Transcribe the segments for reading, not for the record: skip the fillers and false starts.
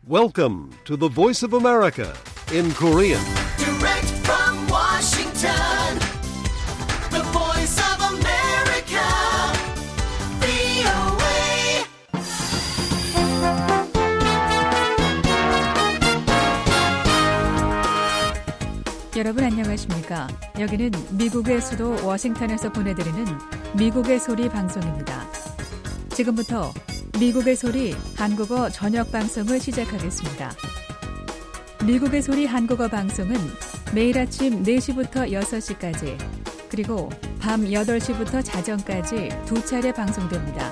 Welcome to the Voice of America in Korean. Direct from Washington, the Voice of America, VOA. 여러분 안녕하십니까? 여기는 미국의 수도 워싱턴에서 보내드리는 미국의 소리 방송입니다. 지금부터 미국의 소리 한국어 저녁 방송을 시작하겠습니다. 미국의 소리 한국어 방송은 매일 아침 4시부터 6시까지 그리고 밤 8시부터 자정까지 두 차례 방송됩니다.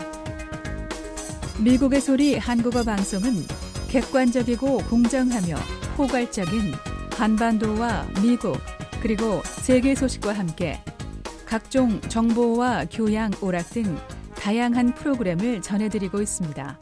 미국의 소리 한국어 방송은 객관적이고 공정하며 포괄적인 한반도와 미국 그리고 세계 소식과 함께 각종 정보와 교양, 오락 등 다양한 프로그램을 전해드리고 있습니다.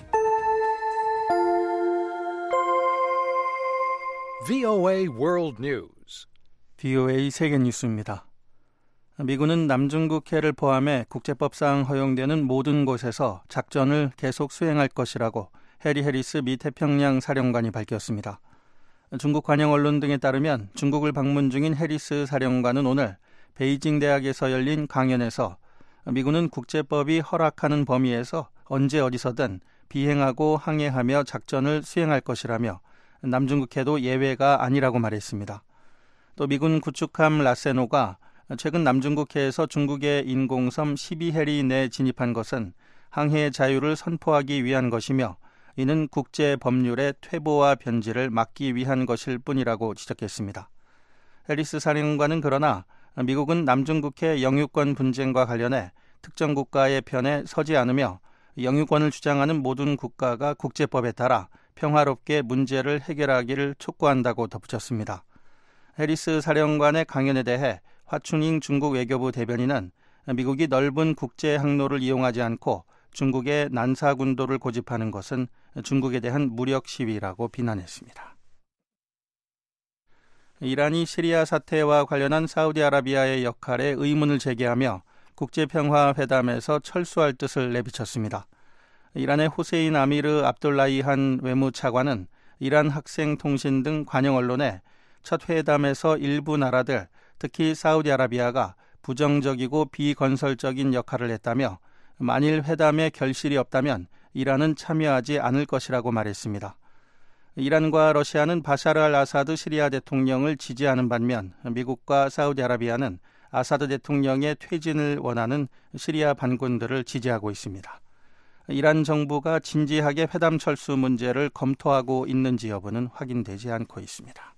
VOA World News. VOA 세계 뉴스입니다. 미군은 남중국해를 포함해 국제법상 허용되는 모든 곳에서 작전을 계속 수행할 것이라고 해리 해리스 미 태평양 사령관이 밝혔습니다. 중국 관영 언론 등에 따르면 중국을 방문 중인 해리스 사령관은 오늘 베이징 대학에서 열린 강연에서 미군은 국제법이 허락하는 범위에서 언제 어디서든 비행하고 항해하며 작전을 수행할 것이라며 남중국해도 예외가 아니라고 말했습니다. 또 미군 구축함 라세노가 최근 남중국해에서 중국의 인공섬 12해리 내 진입한 것은 항해 자유를 선포하기 위한 것이며 이는 국제 법률의 퇴보와 변질을 막기 위한 것일 뿐이라고 지적했습니다. 해리스 사령관은 그러나 미국은 남중국해 영유권 분쟁과 관련해 특정 국가의 편에 서지 않으며 영유권을 주장하는 모든 국가가 국제법에 따라 평화롭게 문제를 해결하기를 촉구한다고 덧붙였습니다. 해리스 사령관의 강연에 대해 화춘잉 중국 외교부 대변인은 미국이 넓은 국제 항로를 이용하지 않고 중국의 난사군도를 고집하는 것은 중국에 대한 무력 시위라고 비난했습니다. 이란이 시리아 사태와 관련한 사우디아라비아의 역할에 의문을 제기하며 국제평화회담에서 철수할 뜻을 내비쳤습니다. 이란의 호세인 아미르 압돌라히한 외무차관은 이란 학생통신 등 관영 언론에 첫 회담에서 일부 나라들, 특히 사우디아라비아가 부정적이고 비건설적인 역할을 했다며 만일 회담에 결실이 없다면 이란은 참여하지 않을 것이라고 말했습니다. 이란과 러시아는 바샤르 알 아사드 시리아 대통령을 지지하는 반면 미국과 사우디아라비아는 아사드 대통령의 퇴진을 원하는 시리아 반군들을 지지하고 있습니다. 이란 정부가 진지하게 회담 철수 문제를 검토하고 있는지 여부는 확인되지 않고 있습니다.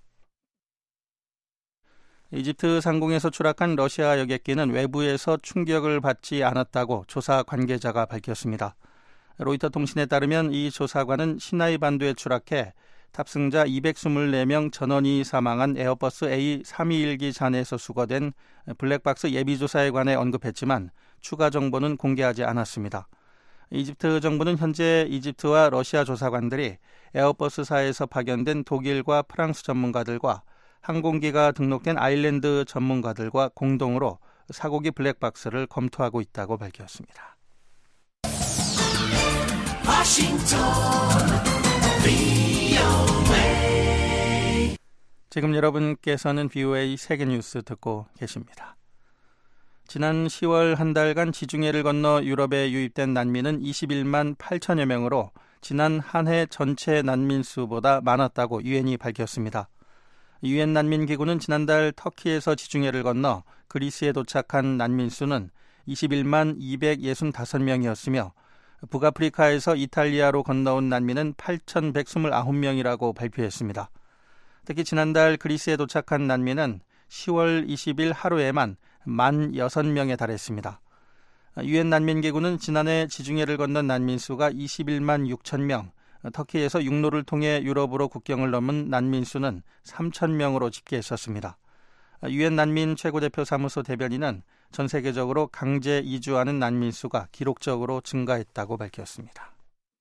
이집트 상공에서 추락한 러시아 여객기는 외부에서 충격을 받지 않았다고 조사 관계자가 밝혔습니다. 로이터 통신에 따르면 이 조사관은 시나이 반도에 추락해 탑승자 224명 전원이 사망한 에어버스 A321기 잔해에서 수거된 블랙박스 예비조사에 관해 언급했지만 추가 정보는 공개하지 않았습니다. 이집트 정부는 현재 이집트와 러시아 조사관들이 에어버스사에서 파견된 독일과 프랑스 전문가들과 항공기가 등록된 아일랜드 전문가들과 공동으로 사고기 블랙박스를 검토하고 있다고 밝혔습니다. 지금 여러분께서는 VOA 세계뉴스 듣고 계십니다. 지난 10월 한 달간 지중해를 건너 유럽에 유입된 난민은 21만 8천여 명으로 지난 한 해 전체 난민 수보다 많았다고 유엔이 밝혔습니다. 유엔 난민기구는 지난달 터키에서 지중해를 건너 그리스에 도착한 난민 수는 21만 265명이었으며 북아프리카에서 이탈리아로 건너온 난민은 8,129명이라고 발표했습니다. 특히 지난달 그리스에 도착한 난민은 10월 20일 하루에만 16,000명에 달했습니다. 유엔 난민기구는 지난해 지중해를 건넌 난민 수가 21만 6천 명, 터키에서 육로를 통해 유럽으로 국경을 넘은 난민 수는 3,000명으로 집계했었습니다. 유엔 난민 최고대표 사무소 대변인은 전 세계적으로 강제 이주하는 난민 수가 기록적으로 증가했다고 밝혔습니다.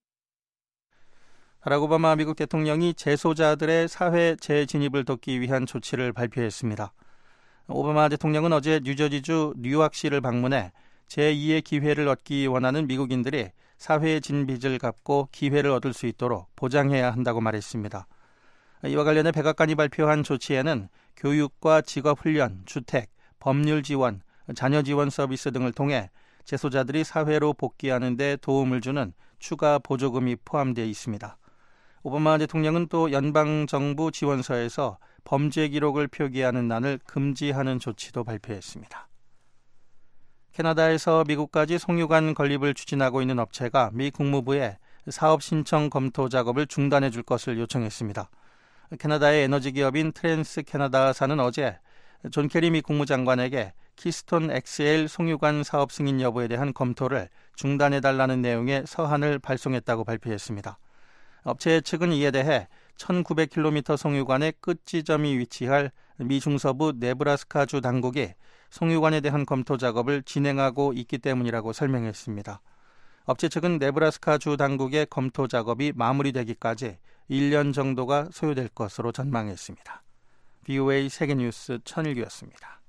바락 오바마 미국 대통령이 재소자들의 사회 재진입을 돕기 위한 조치를 발표했습니다. 오바마 대통령은 어제 뉴저지주 뉴악시를 방문해 제2의 기회를 얻기 원하는 미국인들이 사회에 진 빚을 갚고 기회를 얻을 수 있도록 보장해야 한다고 말했습니다. 이와 관련해 백악관이 발표한 조치에는 교육과 직업훈련, 주택, 법률 지원, 자녀 지원 서비스 등을 통해 재소자들이 사회로 복귀하는 데 도움을 주는 추가 보조금이 포함되어 있습니다. 오바마 대통령은 또 연방정부 지원서에서 범죄 기록을 표기하는 난을 금지하는 조치도 발표했습니다. 캐나다에서 미국까지 송유관 건립을 추진하고 있는 업체가 미 국무부에 사업 신청 검토 작업을 중단해 줄 것을 요청했습니다. 캐나다의 에너지 기업인 트랜스 캐나다사는 어제 존 케리 미 국무장관에게 키스톤 XL 송유관 사업 승인 여부에 대한 검토를 중단해달라는 내용의 서한을 발송했다고 발표했습니다. 업체 측은 이에 대해 1900km 송유관의 끝 지점이 위치할 미 중서부 네브라스카주 당국이 송유관에 대한 검토 작업을 진행하고 있기 때문이라고 설명했습니다. 업체 측은 네브라스카주 당국의 검토 작업이 마무리되기까지 1년 정도가 소요될 것으로 전망했습니다. VOA 세계뉴스 천일규였습니다.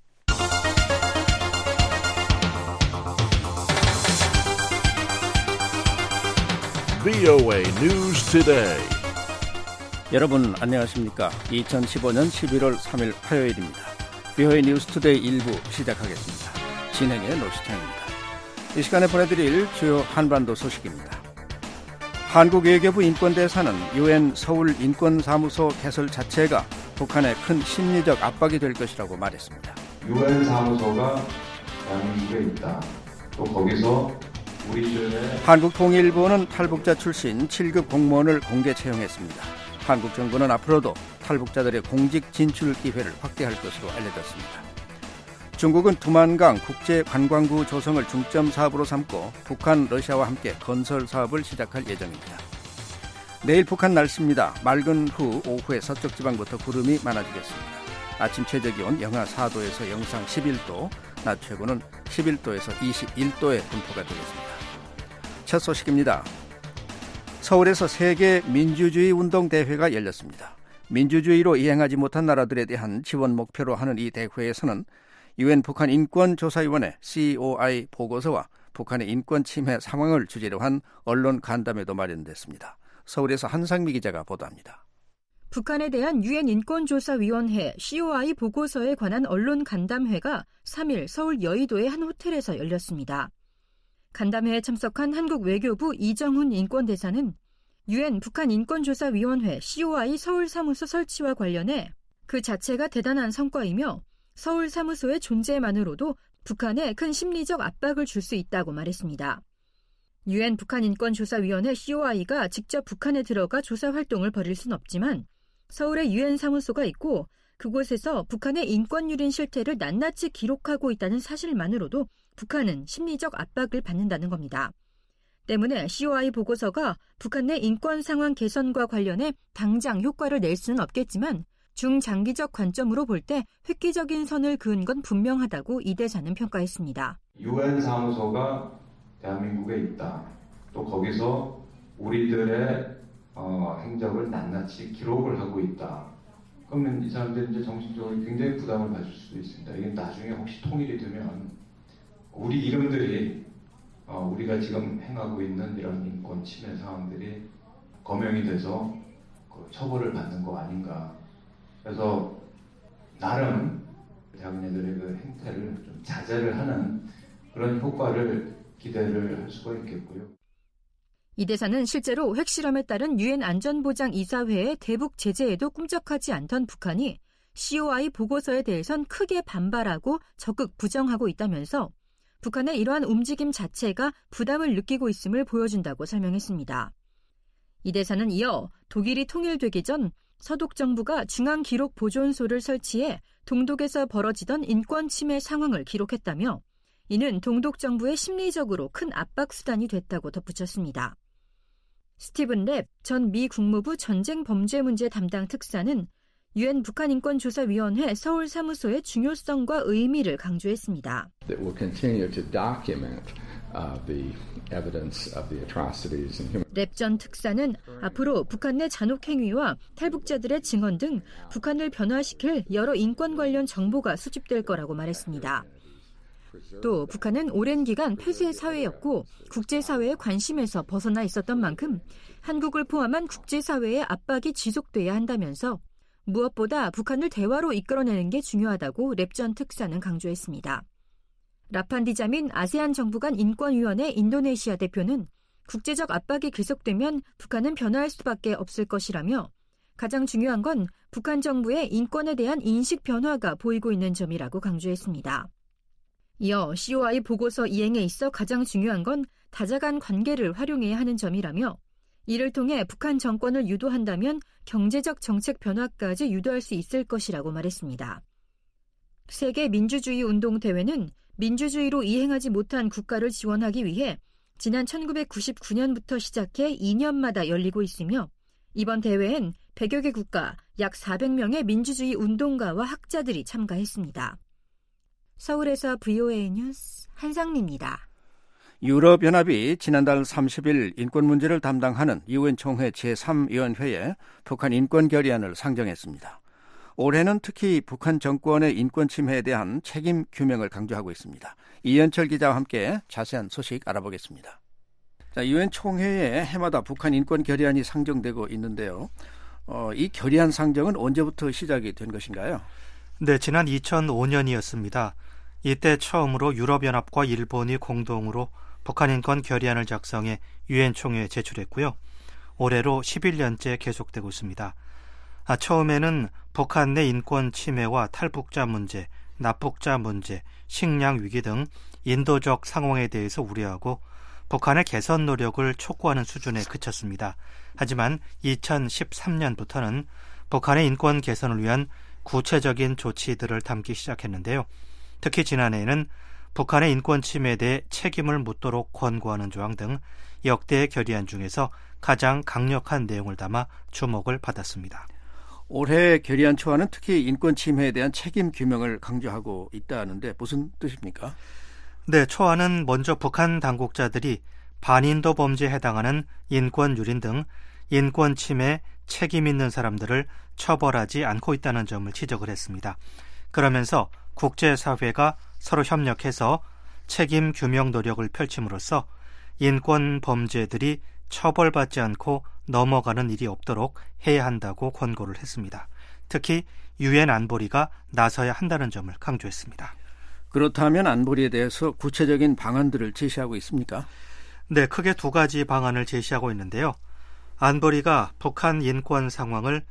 VOA News Today. 여러분 안녕하십니까? 2015년 11월 3일 화요일입니다. VOA 뉴스 투데이 1부 시작하겠습니다. 진행의 노시창입니다. 이 시간에 보내드릴 주요 한반도 소식입니다. 한국 외교부 인권대사는 UN 서울 인권사무소 개설 자체가 북한의 큰 심리적 압박이 될 것이라고 말했습니다. UN 사무소가 대한민국에 있다. 또 거기서 우리들의 한국통일부는 탈북자 출신 7급 공무원을 공개 채용했습니다. 한국 정부는 앞으로도 탈북자들의 공직 진출 기회를 확대할 것으로 알려졌습니다. 중국은 두만강 국제관광구 조성을 중점 사업으로 삼고 북한, 러시아와 함께 건설 사업을 시작할 예정입니다. 내일 북한 날씨입니다. 맑은 후 오후에 서쪽 지방부터 구름이 많아지겠습니다. 아침 최저기온 영하 4도에서 영상 11도, 낮 최고는 11도에서 21도의 분포가 되겠습니다. 첫 소식입니다. 서울에서 세계 민주주의 운동 대회가 열렸습니다. 민주주의로 이행하지 못한 나라들에 대한 지원 목표로 하는 이 대회에서는 UN 북한 인권조사위원회 COI 보고서와 북한의 인권 침해 상황을 주제로 한 언론 간담회도 마련됐습니다. 서울에서 한상미 기자가 보도합니다. 북한에 대한 UN 인권조사위원회 COI 보고서에 관한 언론 간담회가 3일 서울 여의도의 한 호텔에서 열렸습니다. 간담회에 참석한 한국 외교부 이정훈 인권대사는 UN 북한 인권조사위원회 COI 서울사무소 설치와 관련해 그 자체가 대단한 성과이며 서울 사무소의 존재만으로도 북한에 큰 심리적 압박을 줄 수 있다고 말했습니다. UN 북한 인권조사위원회 COI가 직접 북한에 들어가 조사 활동을 벌일 순 없지만 서울에 UN 사무소가 있고 그곳에서 북한의 인권 유린 실태를 낱낱이 기록하고 있다는 사실만으로도 북한은 심리적 압박을 받는다는 겁니다. 때문에 COI 보고서가 북한 내 인권 상황 개선과 관련해 당장 효과를 낼 수는 없겠지만 중장기적 관점으로 볼 때 획기적인 선을 그은 건 분명하다고 이 대사는 평가했습니다. UN 사무소가 대한민국에 있다. 또 거기서 우리들의 행적을 낱낱이 기록을 하고 있다. 그러면 이 사람들이 이제 정신적으로 굉장히 부담을 가질 수도 있습니다. 이게 나중에 혹시 통일이 되면 우리 이름들이 우리가 지금 행하고 있는 이런 인권 침해 상황들이 거명이 돼서 처벌을 받는 거 아닌가. 그래서 나름 자기네들의 그 행태를 좀 자제를 하는 그런 효과를 기대를 할 수가 있겠고요. 이 대사는 실제로 핵실험에 따른 유엔 안전보장이사회의 대북 제재에도 꿈쩍하지 않던 북한이 COI 보고서에 대해선 크게 반발하고 적극 부정하고 있다면서 북한의 이러한 움직임 자체가 부담을 느끼고 있음을 보여준다고 설명했습니다. 이 대사는 이어 독일이 통일되기 전 서독 정부가 중앙기록보존소를 설치해 동독에서 벌어지던 인권 침해 상황을 기록했다며 이는 동독 정부의 심리적으로 큰 압박 수단이 됐다고 덧붙였습니다. 스티븐 랩 전 미 국무부 전쟁범죄문제 담당 특사는 UN 북한인권조사위원회 서울 사무소의 중요성과 의미를 강조했습니다. 랩 전 특사는 앞으로 북한 내 잔혹행위와 탈북자들의 증언 등 북한을 변화시킬 여러 인권 관련 정보가 수집될 거라고 말했습니다. 또 북한은 오랜 기간 폐쇄 사회였고 국제사회의 관심에서 벗어나 있었던 만큼 한국을 포함한 국제사회의 압박이 지속돼야 한다면서 무엇보다 북한을 대화로 이끌어내는 게 중요하다고 랩전 특사는 강조했습니다. 라판디자민 아세안 정부 간 인권위원회 인도네시아 대표는 국제적 압박이 계속되면 북한은 변화할 수밖에 없을 것이라며 가장 중요한 건 북한 정부의 인권에 대한 인식 변화가 보이고 있는 점이라고 강조했습니다. 이어 COI 보고서 이행에 있어 가장 중요한 건 다자간 관계를 활용해야 하는 점이라며 이를 통해 북한 정권을 유도한다면 경제적 정책 변화까지 유도할 수 있을 것이라고 말했습니다. 세계 민주주의 운동 대회는 민주주의로 이행하지 못한 국가를 지원하기 위해 지난 1999년부터 시작해 2년마다 열리고 있으며 이번 대회엔 100여 개 국가 약 400명의 민주주의 운동가와 학자들이 참가했습니다. 서울에서 VOA 뉴스 한상미입니다. 유럽연합이 지난달 30일 인권 문제를 담당하는 UN 총회 제3위원회에 북한 인권 결의안을 상정했습니다. 올해는 특히 북한 정권의 인권 침해에 대한 책임 규명을 강조하고 있습니다. 이현철 기자와 함께 자세한 소식 알아보겠습니다. 자, UN 총회에 해마다 북한 인권 결의안이 상정되고 있는데요. 이 결의안 상정은 언제부터 시작이 된 것인가요? 네, 지난 2005년이었습니다. 이때 처음으로 유럽연합과 일본이 공동으로 북한 인권 결의안을 작성해 UN 총회에 제출했고요. 올해로 11년째 계속되고 있습니다. 처음에는 북한 내 인권 침해와 탈북자 문제, 납북자 문제, 식량 위기 등 인도적 상황에 대해서 우려하고 북한의 개선 노력을 촉구하는 수준에 그쳤습니다. 하지만 2013년부터는 북한의 인권 개선을 위한 구체적인 조치들을 담기 시작했는데요. 특히 지난해에는 북한의 인권 침해에 대해 책임을 묻도록 권고하는 조항 등 역대 결의안 중에서 가장 강력한 내용을 담아 주목을 받았습니다. 올해 결의안 초안은 특히 인권 침해에 대한 책임 규명을 강조하고 있다는데 무슨 뜻입니까? 네, 초안은 먼저 북한 당국자들이 반인도 범죄에 해당하는 인권 유린 등 인권 침해 책임 있는 사람들을 처벌하지 않고 있다는 점을 지적을 했습니다. 그러면서 국제사회가 서로 협력해서 책임 규명 노력을 펼침으로써 인권 범죄들이 처벌받지 않고 넘어가는 일이 없도록 해야 한다고 권고를 했습니다. 특히 UN 안보리가 나서야 한다는 점을 강조했습니다. 그렇다면 안보리에 대해서 구체적인 방안들을 제시하고 있습니까? 네, 크게 두 가지 방안을 제시하고 있는데요. 안보리가 북한 인권 상황을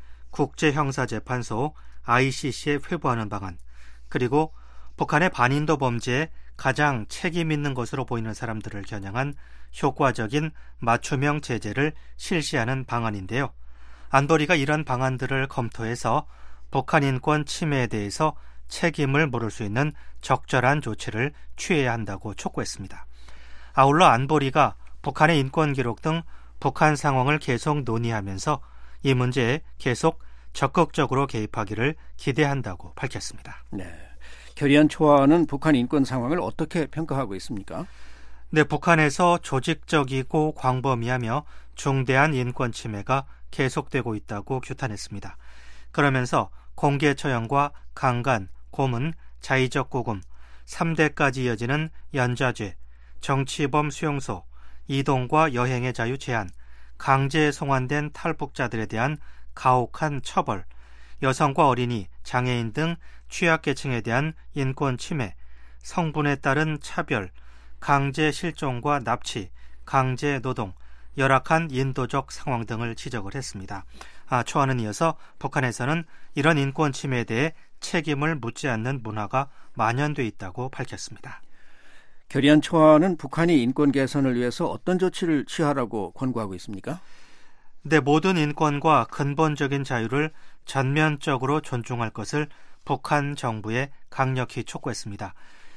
국제형사재판소 ICC에 회부하는 방안, 그리고 북한의 반인도 범죄에 가장 책임 있는 것으로 보이는 사람들을 겨냥한 효과적인 맞춤형 제재를 실시하는 방안인데요. 안보리가 이런 방안들을 검토해서 북한 인권 침해에 대해서 책임을 물을 수 있는 적절한 조치를 취해야 한다고 촉구했습니다. 아울러 안보리가 북한의 인권 기록 등 북한 상황을 계속 논의하면서 이 문제에 계속 적극적으로 개입하기를 기대한다고 밝혔습니다. 네, 결의안 초안은 북한 인권 상황을 어떻게 평가하고 있습니까? 네, 북한에서 조직적이고 광범위하며 중대한 인권 침해가 계속되고 있다고 규탄했습니다. 그러면서 공개 처형과 강간, 고문, 자의적 구금, 3대까지 이어지는 연좌죄, 정치범 수용소, 이동과 여행의 자유 제한, 강제 송환된 탈북자들에 대한 가혹한 처벌, 여성과 어린이, 장애인 등 취약계층에 대한 인권 침해, 성분에 따른 차별, 강제 실종과 납치, 강제 노동, 열악한 인도적 상황 등을 지적을 했습니다. 초안은 이어서 북한에서는 이런 인권 침해에 대해 책임을 묻지 않는 문화가 만연돼 있다고 밝혔습니다. 결의안 초안은 북한이 인권 개선을 위해서 어떤 조치를 취하라고 권고하고 있습니까? 네, 모든 인권과 근본적인 자유를 전면적으로 존중할 것을 북한 정부에 강력히 촉구했습니다.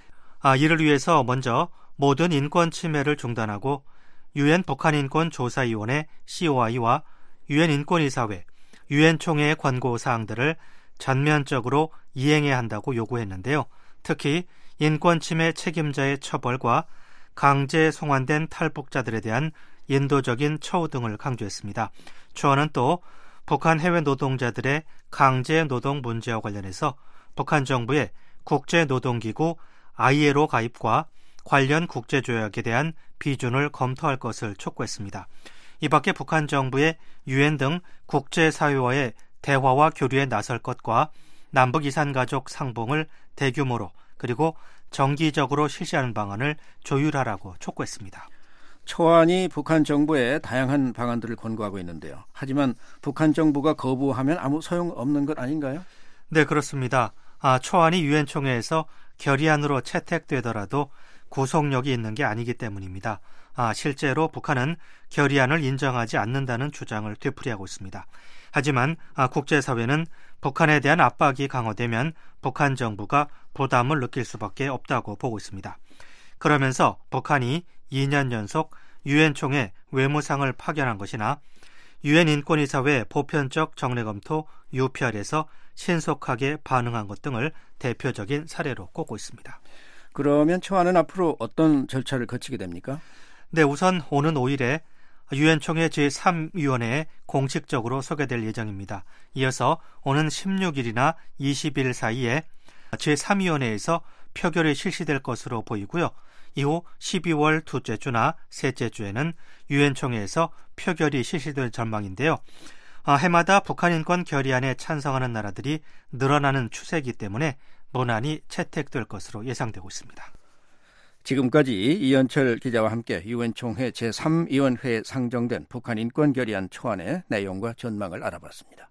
이를 위해서 먼저 모든 인권 침해를 중단하고 UN 북한인권조사위원회 COI와 UN 인권이사회, UN 총회의 권고 사항들을 전면적으로 이행해야 한다고 요구했는데요. 특히 인권 침해 책임자의 처벌과 강제 송환된 탈북자들에 대한 인도적인 처우 등을 강조했습니다. 초안은 또 북한 해외 노동자들의 강제 노동 문제와 관련해서 북한 정부의 국제노동기구 ILO 가입과 관련 국제조약에 대한 비준을 검토할 것을 촉구했습니다. 이 밖에 북한 정부의 UN 등 국제사회와의 대화와 교류에 나설 것과 남북 이산가족 상봉을 대규모로 그리고 정기적으로 실시하는 방안을 조율하라고 촉구했습니다. 초안이 북한 정부에 다양한 방안들을 권고하고 있는데요. 하지만 북한 정부가 거부하면 아무 소용없는 것 아닌가요? 네, 그렇습니다. 초안이 유엔 총회에서 결의안으로 채택되더라도 구속력이 있는 게 아니기 때문입니다. 실제로 북한은 결의안을 인정하지 않는다는 주장을 되풀이하고 있습니다. 하지만 국제사회는 북한에 대한 압박이 강화되면 북한 정부가 부담을 느낄 수밖에 없다고 보고 있습니다. 그러면서 북한이 2년 연속 유엔 총회 외무상을 파견한 것이나 유엔 인권이사회 보편적 정례검토 UPR에서 신속하게 반응한 것 등을 대표적인 사례로 꼽고 있습니다. 그러면 초안은 앞으로 어떤 절차를 거치게 됩니까? 네, 우선 오는 5일에 유엔 총회 제3위원회에 공식적으로 소개될 예정입니다. 이어서 오는 16일이나 20일 사이에 제3위원회에서 표결이 실시될 것으로 보이고요. 이후 12월 둘째 주나 셋째 주에는 유엔 총회에서 표결이 실시될 전망인데요. 해마다 북한 인권 결의안에 찬성하는 나라들이 늘어나는 추세이기 때문에 문안이 채택될 것으로 예상되고 있습니다. 지금까지 이현철 기자와 함께 유엔 총회 제3위원회에 상정된 북한 인권 결의안 초안의 내용과 전망을 알아봤습니다.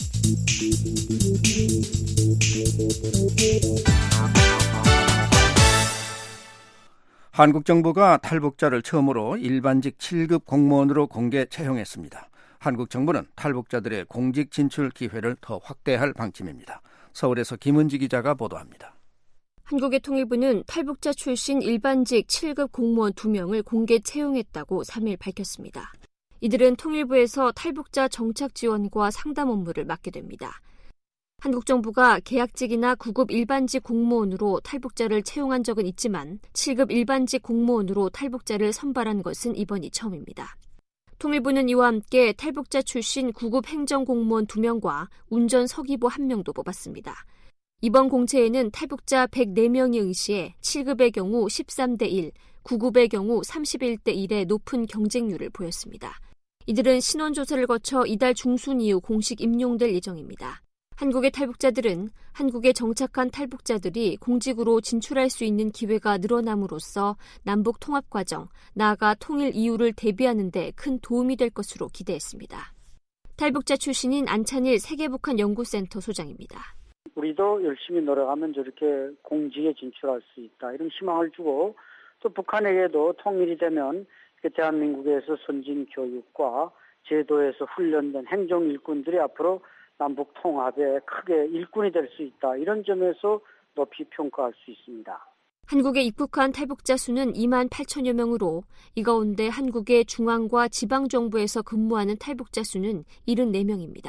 한국 정부가 탈북자를 처음으로 일반직 7급 공무원으로 공개 채용했습니다. 한국 정부는 탈북자들의 공직 진출 기회를 더 확대할 방침입니다. 서울에서 김은지 기자가 보도합니다. 한국의 통일부는 탈북자 출신 일반직 7급 공무원 2명을 공개 채용했다고 3일 밝혔습니다. 이들은 통일부에서 탈북자 정착 지원과 상담 업무를 맡게 됩니다. 한국 정부가 계약직이나 9급 일반직 공무원으로 탈북자를 채용한 적은 있지만 7급 일반직 공무원으로 탈북자를 선발한 것은 이번이 처음입니다. 통일부는 이와 함께 탈북자 출신 9급 행정공무원 2명과 운전 서기부 1명도 뽑았습니다. 이번 공채에는 탈북자 104명이 응시해 7급의 경우 13대 1, 9급의 경우 31대 1의 높은 경쟁률을 보였습니다. 이들은 신원조사를 거쳐 이달 중순 이후 공식 임용될 예정입니다. 한국의 탈북자들은 한국에 정착한 탈북자들이 공직으로 진출할 수 있는 기회가 늘어남으로써 남북 통합 과정, 나아가 통일 이후를 대비하는 데 큰 도움이 될 것으로 기대했습니다. 탈북자 출신인 안찬일 세계북한연구센터 소장입니다. 우리도 열심히 노력하면 저렇게 공직에 진출할 수 있다. 이런 희망을 주고 또 북한에게도 통일이 되면 대한민국에서 선진 교육과 제도에서 훈련된 행정 일꾼들이 앞으로 남북 통합에 크게 일꾼이 될 수 있다. 이런 점에서 높이 평가할 수 있습니다. 한국에 입국한 탈북자 수는 2만 8천여 명으로 이 가운데 한국의 중앙과 지방정부에서 근무하는 탈북자 수는 74명입니다.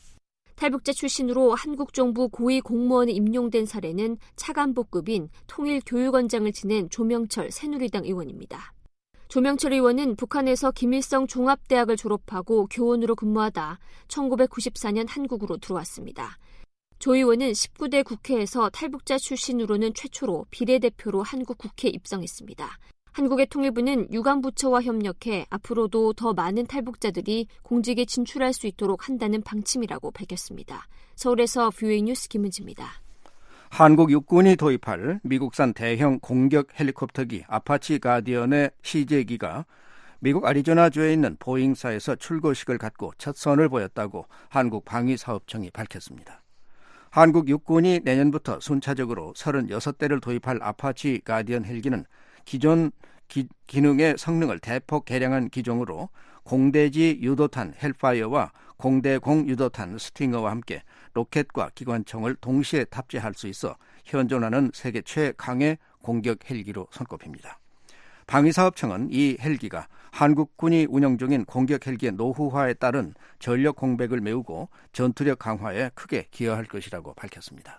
탈북자 출신으로 한국 정부 고위 공무원에 임용된 사례는 차관보급인 통일교육원장을 지낸 조명철 새누리당 의원입니다. 조명철 의원은 북한에서 김일성 종합대학을 졸업하고 교원으로 근무하다 1994년 한국으로 들어왔습니다. 조 의원은 19대 국회에서 탈북자 출신으로는 최초로 비례대표로 한국 국회에 입성했습니다. 한국의 통일부는 유관부처와 협력해 앞으로도 더 많은 탈북자들이 공직에 진출할 수 있도록 한다는 방침이라고 밝혔습니다. 서울에서 VOA 뉴스 김은지입니다. 한국 육군이 도입할 미국산 대형 공격 헬리콥터기 아파치 가디언의 시제기가 미국 애리조나주에 있는 보잉사에서 출고식을 갖고 첫 선을 보였다고 한국 방위사업청이 밝혔습니다. 한국 육군이 내년부터 순차적으로 36대를 도입할 아파치 가디언 헬기는 기존 기능의 성능을 대폭 개량한 기종으로 공대지 유도탄 헬파이어와 공대공 유도탄 스팅어와 함께 로켓과 기관총을 동시에 탑재할 수 있어 현존하는 세계 최강의 공격 헬기로 손꼽힙니다. 방위사업청은 이 헬기가 한국군이 운영 중인 공격 헬기의 노후화에 따른 전력 공백을 메우고 전투력 강화에 크게 기여할 것이라고 밝혔습니다.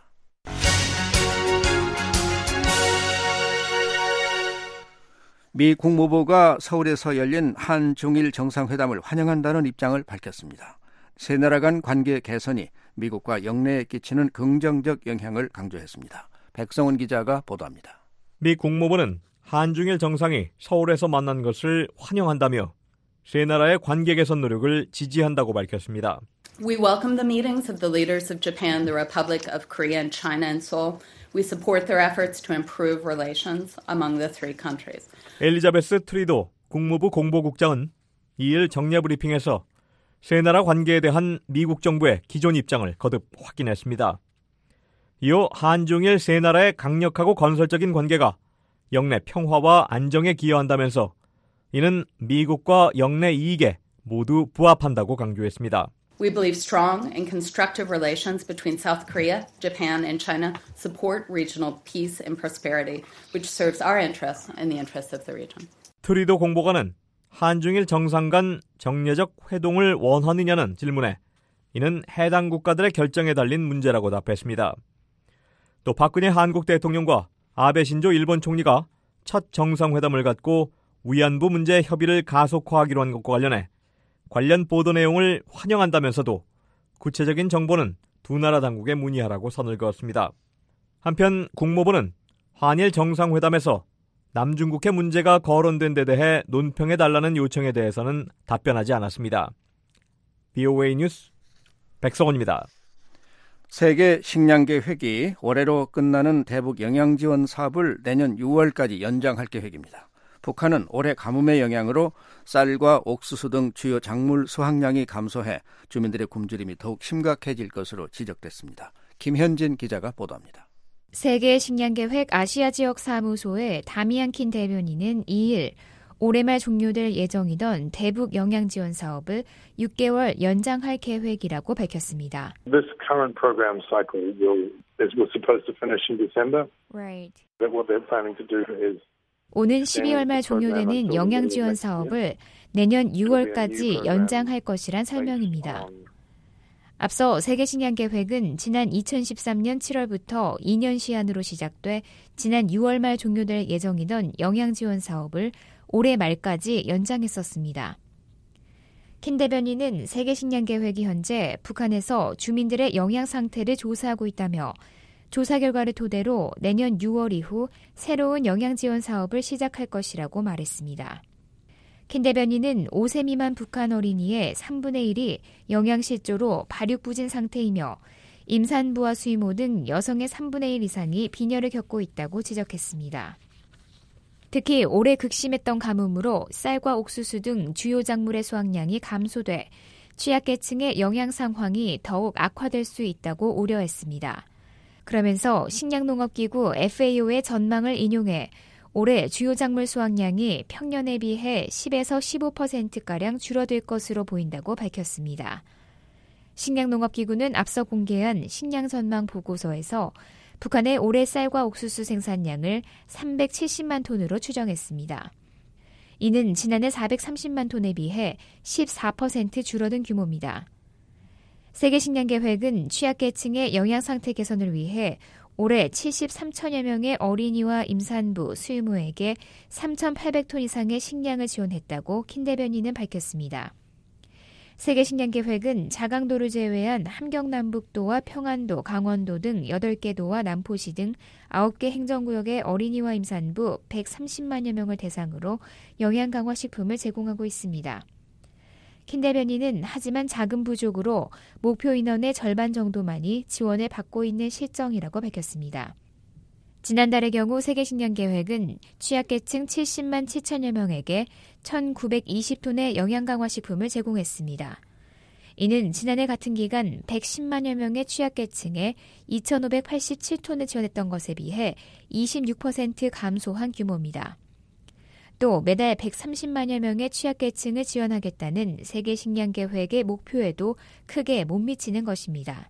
미 국무부가 서울에서 열린 한중일 정상회담을 환영한다는 입장을 밝혔습니다. 세 나라 간 관계 개선이 미국과 영내에 끼치는 긍정적 영향을 강조했습니다. 백성원 기자가 보도합니다. 미 국무부는 한중일 정상이 서울에서 만난 것을 환영한다며 세 나라의 관계 개선 노력을 지지한다고 밝혔습니다. We welcome the meetings of the leaders of Japan, the Republic of Korea, and China in Seoul. We support their efforts to improve relations among the three countries. 엘리자베스 트리도 국무부 공보국장은 2일 정례 브리핑에서 세 나라 관계에 대한 미국 정부의 기존 입장을 거듭 확인했습니다. 이어 한중일 세 나라의 강력하고 건설적인 관계가 영내 평화와 안정에 기여한다면서 이는 미국과 영내 이익에 모두 부합한다고 강조했습니다. We believe strong and constructive relations between South Korea, Japan, and China support regional peace and prosperity, which serves our interests and the interests of the region. 트리도 공보관은 한중일 정상 간 정례적 회동을 원하느냐는 질문에 이는 해당 국가들의 결정에 달린 문제라고 답했습니다. 또 박근혜 한국 대통령과 아베 신조 일본 총리가 첫 정상회담을 갖고 위안부 문제 협의를 가속화하기로 한 것과 관련해 관련 보도 내용을 환영한다면서도 구체적인 정보는 두 나라 당국에 문의하라고 선을 그었습니다. 한편 국무부는 한일 정상회담에서 남중국해 문제가 거론된 데 대해 논평해달라는 요청에 대해서는 답변하지 않았습니다. VOA 뉴스 백성원입니다. 세계 식량계획이 올해로 끝나는 대북 영양지원 사업을 내년 6월까지 연장할 계획입니다. 북한은 올해 가뭄의 영향으로 쌀과 옥수수 등 주요 작물 수확량이 감소해 주민들의 굶주림이 더욱 심각해질 것으로 지적됐습니다. 김현진 기자가 보도합니다. 세계 식량계획 아시아 지역 사무소의 다미안 킨 대변인은 2일 올해 말 종료될 예정이던 대북 영양 지원 사업을 6개월 연장할 계획이라고 밝혔습니다. This current program cycle was supposed to finish in December. Right. But what they're planning to do is 오는 12월 말 종료되는 영양 지원 사업을 내년 6월까지 연장할 것이란 설명입니다. 앞서 세계식량계획은 지난 2013년 7월부터 2년 시한으로 시작돼 지난 6월 말 종료될 예정이던 영양지원 사업을 올해 말까지 연장했었습니다. 킨 대변인은 세계식량계획이 현재 북한에서 주민들의 영양 상태를 조사하고 있다며 조사 결과를 토대로 내년 6월 이후 새로운 영양지원 사업을 시작할 것이라고 말했습니다. 킨 대변인은 5세 미만 북한 어린이의 3분의 1이 영양실조로 발육부진 상태이며 임산부와 수의모 등 여성의 3분의 1 이상이 빈혈을 겪고 있다고 지적했습니다. 특히 올해 극심했던 가뭄으로 쌀과 옥수수 등 주요 작물의 수확량이 감소돼 취약계층의 영양 상황이 더욱 악화될 수 있다고 우려했습니다. 그러면서 식량농업기구 FAO의 전망을 인용해 올해 주요 작물 수확량이 평년에 비해 10에서 15%가량 줄어들 것으로 보인다고 밝혔습니다. 식량농업기구는 앞서 공개한 식량 전망 보고서에서 북한의 올해 쌀과 옥수수 생산량을 370만 톤으로 추정했습니다. 이는 지난해 430만 톤에 비해 14% 줄어든 규모입니다. 세계식량계획은 취약계층의 영양상태 개선을 위해 올해 73천여 명의 어린이와 임산부, 수유모에게 3,800톤 이상의 식량을 지원했다고 킨 대변인은 밝혔습니다. 세계식량계획은 자강도를 제외한 함경남북도와 평안도, 강원도 등 8개 도와 남포시 등 9개 행정구역의 어린이와 임산부 130만여 명을 대상으로 영양강화식품을 제공하고 있습니다. 킨 대변인은 하지만 자금 부족으로 목표 인원의 절반 정도만이 지원을 받고 있는 실정이라고 밝혔습니다. 지난달의 경우 세계식량계획은 취약계층 70만 7천여 명에게 1,920톤의 영양강화식품을 제공했습니다. 이는 지난해 같은 기간 110만여 명의 취약계층에 2,587톤을 지원했던 것에 비해 26% 감소한 규모입니다. 또 매달 130만여 명의 취약계층을 지원하겠다는 세계식량계획의 목표에도 크게 못 미치는 것입니다.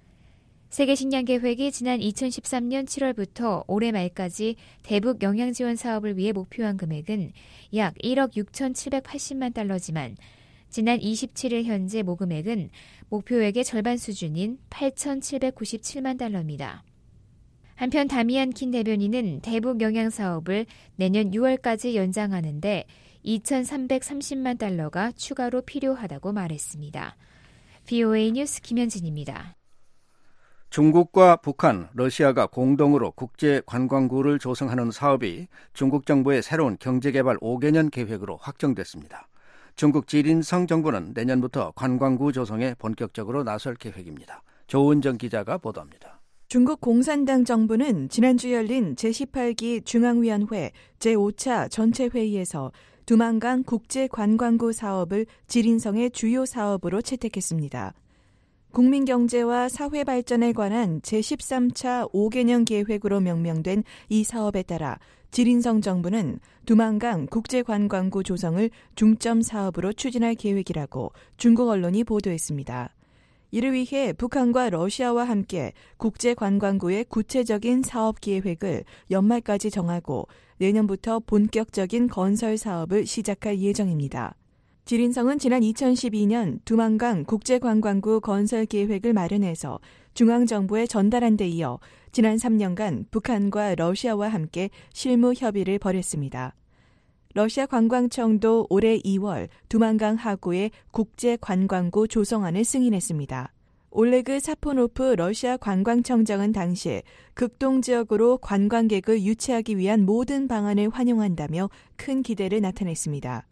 세계식량계획이 지난 2013년 7월부터 올해 말까지 대북 영양지원 사업을 위해 목표한 금액은 약 1억 6,780만 달러지만 지난 27일 현재 모금액은 목표액의 절반 수준인 8,797만 달러입니다. 한편 다미안 킨 대변인은 대북 영양 사업을 내년 6월까지 연장하는데 2,330만 달러가 추가로 필요하다고 말했습니다. VOA 뉴스 김현진입니다. 중국과 북한, 러시아가 공동으로 국제관광구를 조성하는 사업이 중국 정부의 새로운 경제개발 5개년 계획으로 확정됐습니다. 중국 지린성 정부는 내년부터 관광구 조성에 본격적으로 나설 계획입니다. 조은정 기자가 보도합니다. 중국 공산당 정부는 지난주 열린 제18기 중앙위원회 제5차 전체회의에서 두만강 국제관광구 사업을 지린성의 주요 사업으로 채택했습니다. 국민경제와 사회발전에 관한 제13차 5개년 계획으로 명명된 이 사업에 따라 지린성 정부는 두만강 국제관광구 조성을 중점 사업으로 추진할 계획이라고 중국 언론이 보도했습니다. 이를 위해 북한과 러시아와 함께 국제관광구의 구체적인 사업 계획을 연말까지 정하고 내년부터 본격적인 건설 사업을 시작할 예정입니다. 지린성은 지난 2012년 두만강 국제관광구 건설 계획을 마련해서 중앙정부에 전달한 데 이어 지난 3년간 북한과 러시아와 함께 실무 협의를 벌였습니다. 러시아 관광청도 올해 2월 두만강 하구의 국제관광구 조성안을 승인했습니다. 올레그 사포노프 러시아 관광청장은 당시 극동 지역으로 관광객을 유치하기 위한 모든 방안을 환영한다며 큰 기대를 나타냈습니다.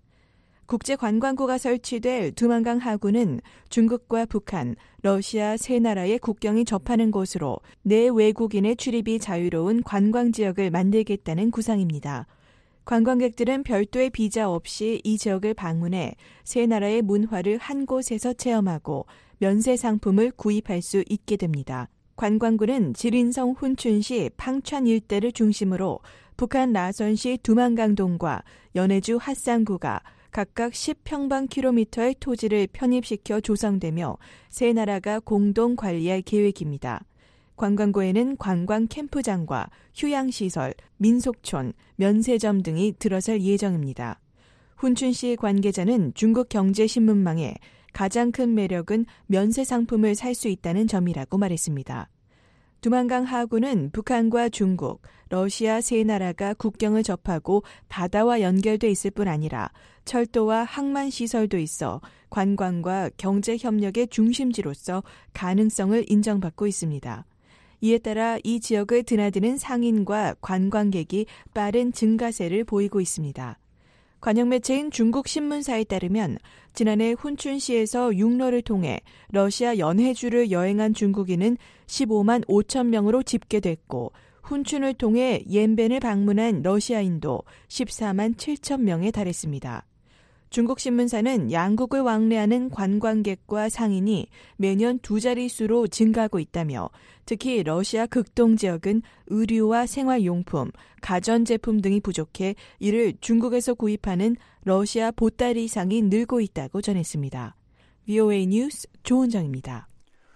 국제관광구가 설치될 두만강 하구는 중국과 북한, 러시아 세 나라의 국경이 접하는 곳으로 내 외국인의 출입이 자유로운 관광지역을 만들겠다는 구상입니다. 관광객들은 별도의 비자 없이 이 지역을 방문해 세 나라의 문화를 한 곳에서 체험하고 면세 상품을 구입할 수 있게 됩니다. 관광구는 지린성 훈춘시 팡촨 일대를 중심으로 북한 라선시 두만강동과 연해주 핫산구가 각각 10평방킬로미터의 토지를 편입시켜 조성되며 세 나라가 공동 관리할 계획입니다. 관광구에는 관광 캠프장과 휴양시설, 민속촌, 면세점 등이 들어설 예정입니다. 훈춘시 관계자는 중국경제신문망에 가장 큰 매력은 면세 상품을 살 수 있다는 점이라고 말했습니다. 두만강 하구는 북한과 중국, 러시아 세 나라가 국경을 접하고 바다와 연결돼 있을 뿐 아니라 철도와 항만 시설도 있어 관광과 경제 협력의 중심지로서 가능성을 인정받고 있습니다. 이에 따라 이 지역을 드나드는 상인과 관광객이 빠른 증가세를 보이고 있습니다. 관영 매체인 중국 신문사에 따르면 지난해 훈춘시에서 육로를 통해 러시아 연해주를 여행한 중국인은 15만 5천 명으로 집계됐고 훈춘을 통해 옌벤을 방문한 러시아인도 14만 7천 명에 달했습니다. 중국 신문사는 양국을 왕래하는 관광객과 상인이 매년 두 자릿수로 증가하고 있다며 특히 러시아 극동 지역은 의류와 생활용품, 가전제품 등이 부족해 이를 중국에서 구입하는 러시아 보따리상이 늘고 있다고 전했습니다. VOA 뉴스 조은정입니다.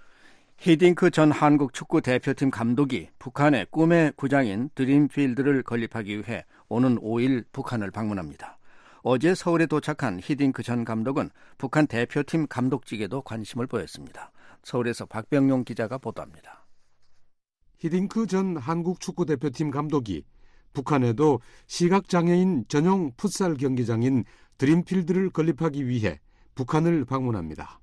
히딩크 전 한국 축구 대표팀 감독이 북한의 꿈의 구장인 드림필드를 건립하기 위해 오는 5일 북한을 방문합니다. 어제 서울에 도착한 히딩크 전 감독은 북한 대표팀 감독직에도 관심을 보였습니다. 서울에서 박병용 기자가 보도합니다. 히딩크 전 한국 축구대표팀 감독이 북한에도 시각장애인 전용 풋살 경기장인 드림필드를 건립하기 위해 북한을 방문합니다.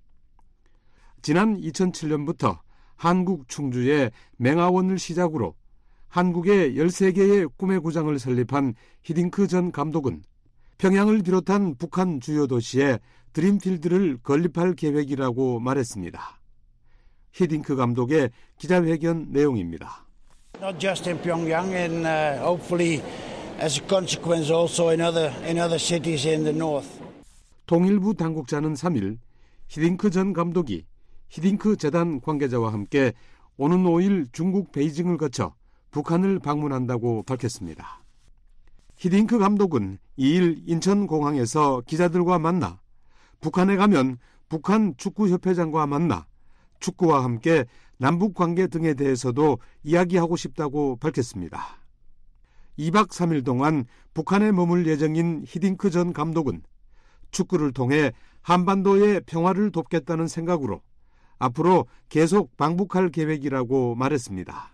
지난 2007년부터 한국 충주의 맹하원을 시작으로 한국에 13개의 꿈의 구장을 설립한 히딩크 전 감독은 평양을 비롯한 북한 주요 도시에 드림필드를 건립할 계획이라고 말했습니다. 히딩크 감독의 기자회견 내용입니다. Not just in Pyongyang, and hopefully as a consequence also in other cities in the north. 통일부 당국자는 3일 히딩크 전 감독이 히딩크 재단 관계자와 함께 오는 5일 중국 베이징을 거쳐 북한을 방문한다고 밝혔습니다. 히딩크 감독은 2일 인천공항에서 기자들과 만나 북한에 가면 북한 축구협회장과 만나 축구와 함께 남북관계 등에 대해서도 이야기하고 싶다고 밝혔습니다. 2박 3일 동안 북한에 머물 예정인 히딩크 전 감독은 축구를 통해 한반도의 평화를 돕겠다는 생각으로 앞으로 계속 방북할 계획이라고 말했습니다.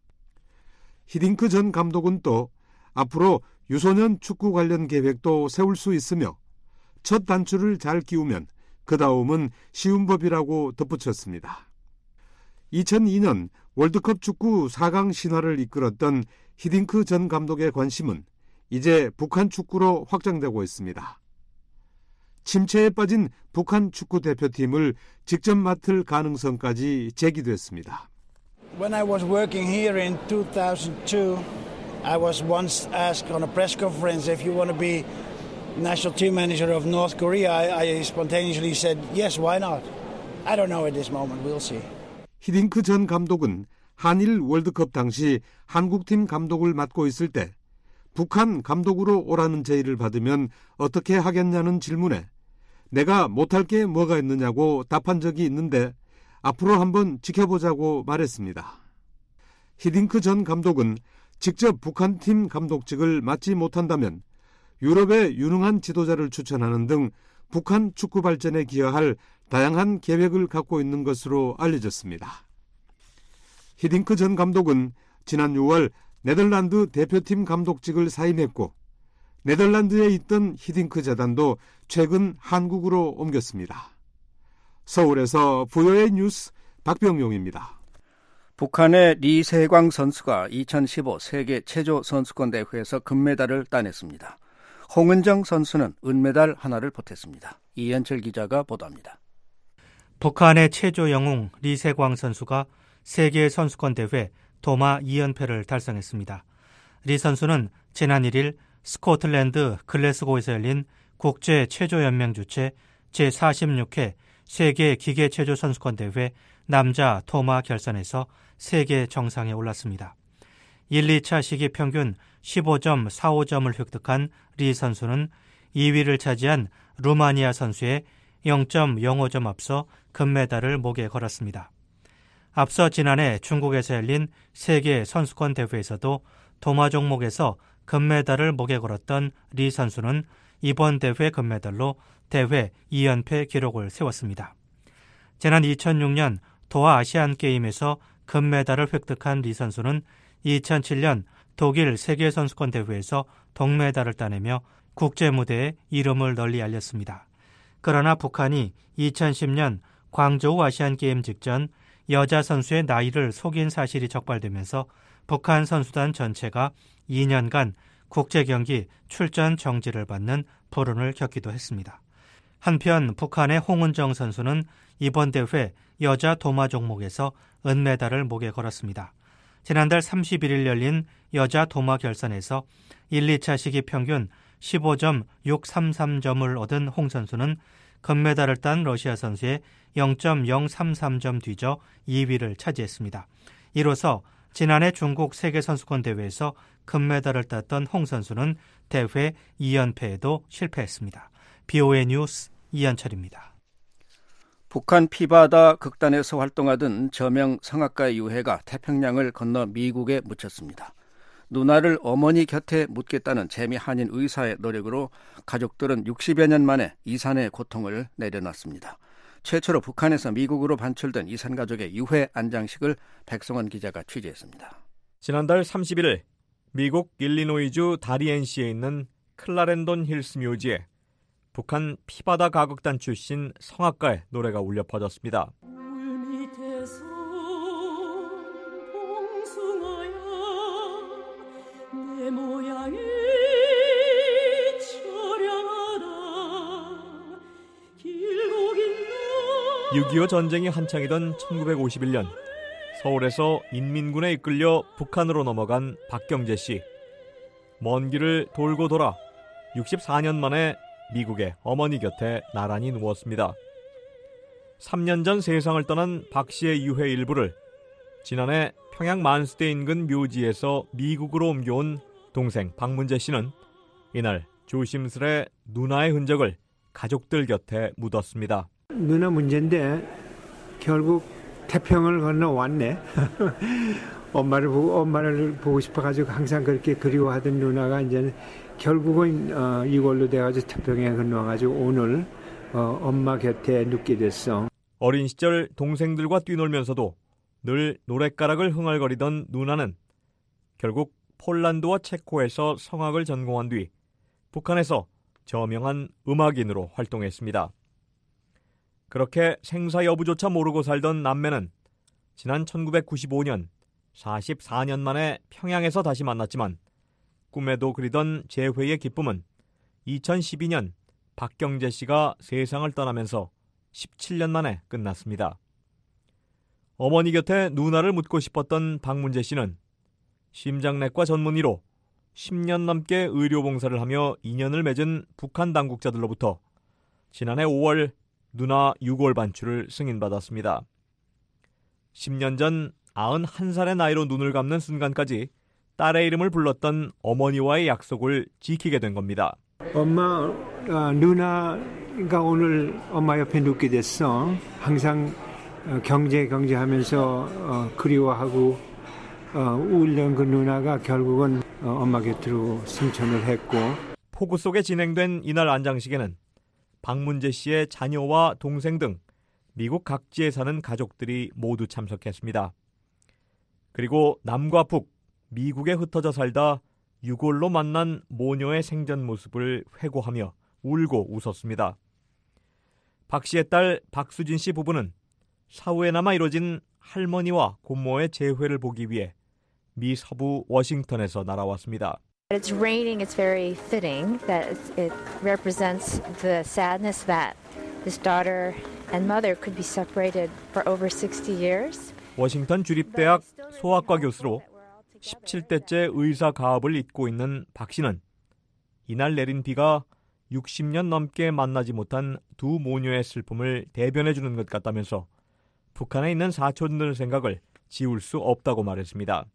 히딩크 전 감독은 또 앞으로 유소년 축구 관련 계획도 세울 수 있으며 첫 단추를 잘 끼우면 그 다음은 쉬운 법이라고 덧붙였습니다. 2002년 월드컵 축구 4강 신화를 이끌었던 히딩크 전 감독의 관심은 이제 북한 축구로 확장되고 있습니다. 침체에 빠진 북한 축구 대표팀을 직접 맡을 가능성까지 제기됐습니다. When I was working here in 2002, I was once asked on a press conference if you want to be national team manager of North Korea. I spontaneously said, yes, why not? I don't know at this moment. We'll see. 히딩크 전 감독은 한일 월드컵 당시 한국팀 감독을 맡고 있을 때 북한 감독으로 오라는 제의를 받으면 어떻게 하겠냐는 질문에 내가 못할 게 뭐가 있느냐고 답한 적이 있는데 앞으로 한번 지켜보자고 말했습니다. 히딩크 전 감독은 직접 북한팀 감독직을 맡지 못한다면 유럽의 유능한 지도자를 추천하는 등 북한 축구 발전에 기여할 다양한 계획을 갖고 있는 것으로 알려졌습니다. 히딩크 전 감독은 지난 6월 네덜란드 대표팀 감독직을 사임했고 네덜란드에 있던 히딩크 재단도 최근 한국으로 옮겼습니다. 서울에서 부여의 뉴스 박병용입니다. 북한의 리세광 선수가 2015 세계 체조 선수권 대회에서 금메달을 따냈습니다. 홍은정 선수는 은메달 하나를 보탰습니다. 이현철 기자가 보도합니다. 북한의 체조 영웅 리세광 선수가 세계 선수권 대회 도마 2연패를 달성했습니다. 리 선수는 지난 1일 스코틀랜드 글래스고에서 열린 국제 체조연맹 주최 제46회 세계 기계 체조 선수권 대회 남자 도마 결선에서 세계 정상에 올랐습니다. 1, 2차 시기 평균 15.45점을 획득한 리 선수는 2위를 차지한 루마니아 선수의 0.05점 앞서 금메달을 목에 걸었습니다. 앞서 지난해 중국에서 열린 세계 선수권 대회에서도 도마 종목에서 금메달을 목에 걸었던 리 선수는 이번 대회 금메달로 대회 2연패 기록을 세웠습니다. 지난 2006년 도하 아시안게임에서 금메달을 획득한 리 선수는 2007년 독일 세계선수권 대회에서 동메달을 따내며 국제무대에 이름을 널리 알렸습니다. 그러나 북한이 2010년 광저우 아시안게임 직전 여자 선수의 나이를 속인 사실이 적발되면서 북한 선수단 전체가 2년간 국제경기 출전 정지를 받는 불운을 겪기도 했습니다. 한편 북한의 홍은정 선수는 이번 대회 여자 도마 종목에서 은메달을 목에 걸었습니다. 지난달 31일 열린 여자 도마 결선에서 1, 2차 시기 평균 15.633점을 얻은 홍 선수는 금메달을 딴 러시아 선수의 0.033점 뒤져 2위를 차지했습니다. 이로써 지난해 중국 세계선수권 대회에서 금메달을 땄던 홍 선수는 대회 2연패에도 실패했습니다. BOA 뉴스 이현철입니다. 북한 피바다 극단에서 활동하던 저명 성악가 유해가 태평양을 건너 미국에 묻혔습니다. 누나를 어머니 곁에 묻겠다는 재미 한인 의사의 노력으로 가족들은 60여 년 만에 이산의 고통을 내려놨습니다. 최초로 북한에서 미국으로 반출된 이산 가족의 유해 안장식을 백성원 기자가 취재했습니다. 지난달 31일 미국 일리노이주 다리엔시에 있는 클라렌돈 힐스 묘지에 북한 피바다 가극단 출신 성악가의 노래가 울려 퍼졌습니다. 내 모양이 처량하다 6.25 전쟁이 한창이던 1951년 서울에서 인민군에 이끌려 북한으로 넘어간 박경재 씨. 먼 길을 돌고 돌아 64년 만에 미국의 어머니 곁에 나란히 누웠습니다. 3년 전 세상을 떠난 박 씨의 유해 일부를 지난해 평양 만수대 인근 묘지에서 미국으로 옮겨온 동생 박문재 씨는 이날 조심스레 누나의 흔적을 가족들 곁에 묻었습니다. 누나 문제인데 결국 태평을 건너왔네. 엄마를 보고 싶어가지고 항상 그렇게 그리워하던 누나가 이제 결국은 이걸로 돼가지고 태평양에 건너와가지고 오늘 엄마 곁에 눕게 됐어. 어린 시절 동생들과 뛰놀면서도 늘 노랫가락을 흥얼거리던 누나는 결국 폴란드와 체코에서 성악을 전공한 뒤 북한에서 저명한 음악인으로 활동했습니다. 그렇게 생사 여부조차 모르고 살던 남매는 지난 1995년 44년 만에 평양에서 다시 만났지만 꿈에도 그리던 재회의 기쁨은 2012년 박경재 씨가 세상을 떠나면서 17년 만에 끝났습니다. 어머니 곁에 누나를 묻고 싶었던 박문재 씨는 심장내과 전문의로 10년 넘게 의료봉사를 하며 인연을 맺은 북한 당국자들로부터 지난해 5월 누나 6월 반출을 승인받았습니다. 10년 전 91살의 나이로 눈을 감는 순간까지 딸의 이름을 불렀던 어머니와의 약속을 지키게 된 겁니다. 엄마, 누나가 오늘 엄마 옆에 눕게 됐어. 항상 경제 하면서 그리워하고 울던 그 누나가 결국은 엄마 곁으로 승천을 했고. 폭우 속에 진행된 이날 안장식에는 박문재 씨의 자녀와 동생 등 미국 각지에 사는 가족들이 모두 참석했습니다. 그리고 남과 북, 미국에 흩어져 살다 유골로 만난 모녀의 생전 모습을 회고하며 울고 웃었습니다. 박 씨의 딸 박수진 씨 부부는 사후에 남아 이뤄진 할머니와 고모의 재회를 보기 위해 미 서부 워싱턴에서 날아왔습니다. It's raining. It's very fitting that it represents the sadness that his daughter and mother could be separated for over 60 years. 워싱턴 주립대학 소아과 교수로 17대째 의사 가업을 잇고 있는 박 씨는 이날 내린 비가 60년 넘게 만나지 못한 두 모녀의 슬픔을 대변해주는 것 같다면서 북한에 있는 사촌들 생각을 지울 수 없다고 말했습니다.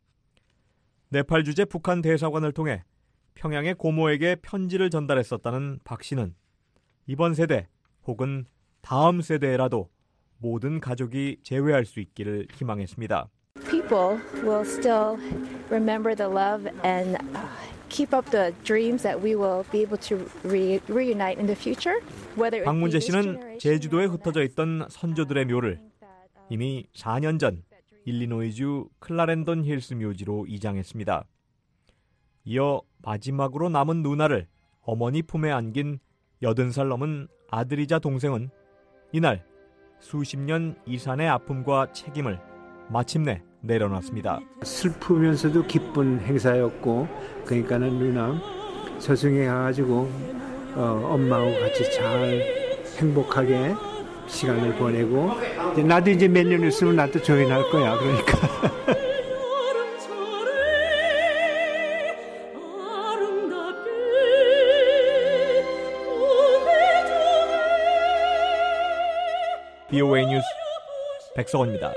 네팔 주재 북한 대사관을 통해 평양의 고모에게 편지를 전달했었다는 박 씨는 이번 세대 혹은 다음 세대라도 모든 가족이 재회할 수 있기를 희망했습니다. People will still remember the love and keep up the dreams that we will be able to reunite in the future. 박문재 씨는 제주도에 흩어져 있던 선조들의 묘를 이미 4년 전 일리노이주 클라렌던 힐스 묘지로 이장했습니다. 이어 마지막으로 남은 누나를 어머니 품에 안긴 80살 넘은 아들이자 동생은 이날 수십 년 이산의 아픔과 책임을 마침내 내려놨습니다. 슬프면서도 기쁜 행사였고, 그러니까는 누나 저승에 가가지고 엄마하고 같이 잘 행복하게 시간을 보내고, 나도 이제 몇 년 있으면 나도 조인할 거야. 그러니까. BOA 뉴스 백석원입니다.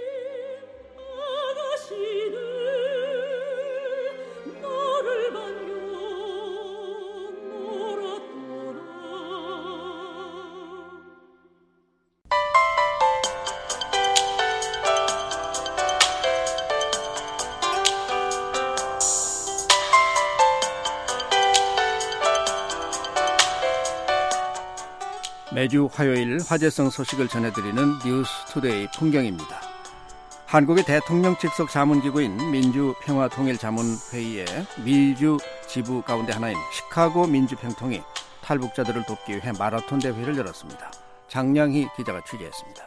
매주 화요일 화제성 소식을 전해드리는 뉴스투데이 풍경입니다. 한국의 대통령 직속 자문기구인 민주평화통일자문회의의 미주 지부 가운데 하나인 시카고 민주평통이 탈북자들을 돕기 위해 마라톤 대회를 열었습니다. 장량희 기자가 취재했습니다.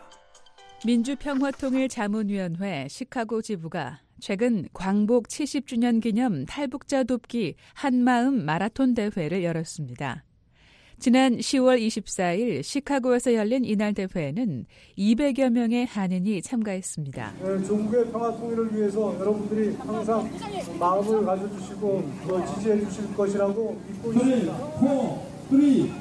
민주평화통일자문위원회 시카고 지부가 최근 광복 70주년 기념 탈북자 돕기 한마음 마라톤 대회를 열었습니다. 지난 10월 24일 시카고에서 열린 이날 대회에는 200여 명의 한인이 참가했습니다. 중국의 평화 통일을 위해서 여러분들이 항상 마음을 가져주시고 지지해 주실 것이라고 믿고 있습니다. 4, 3, 2, 1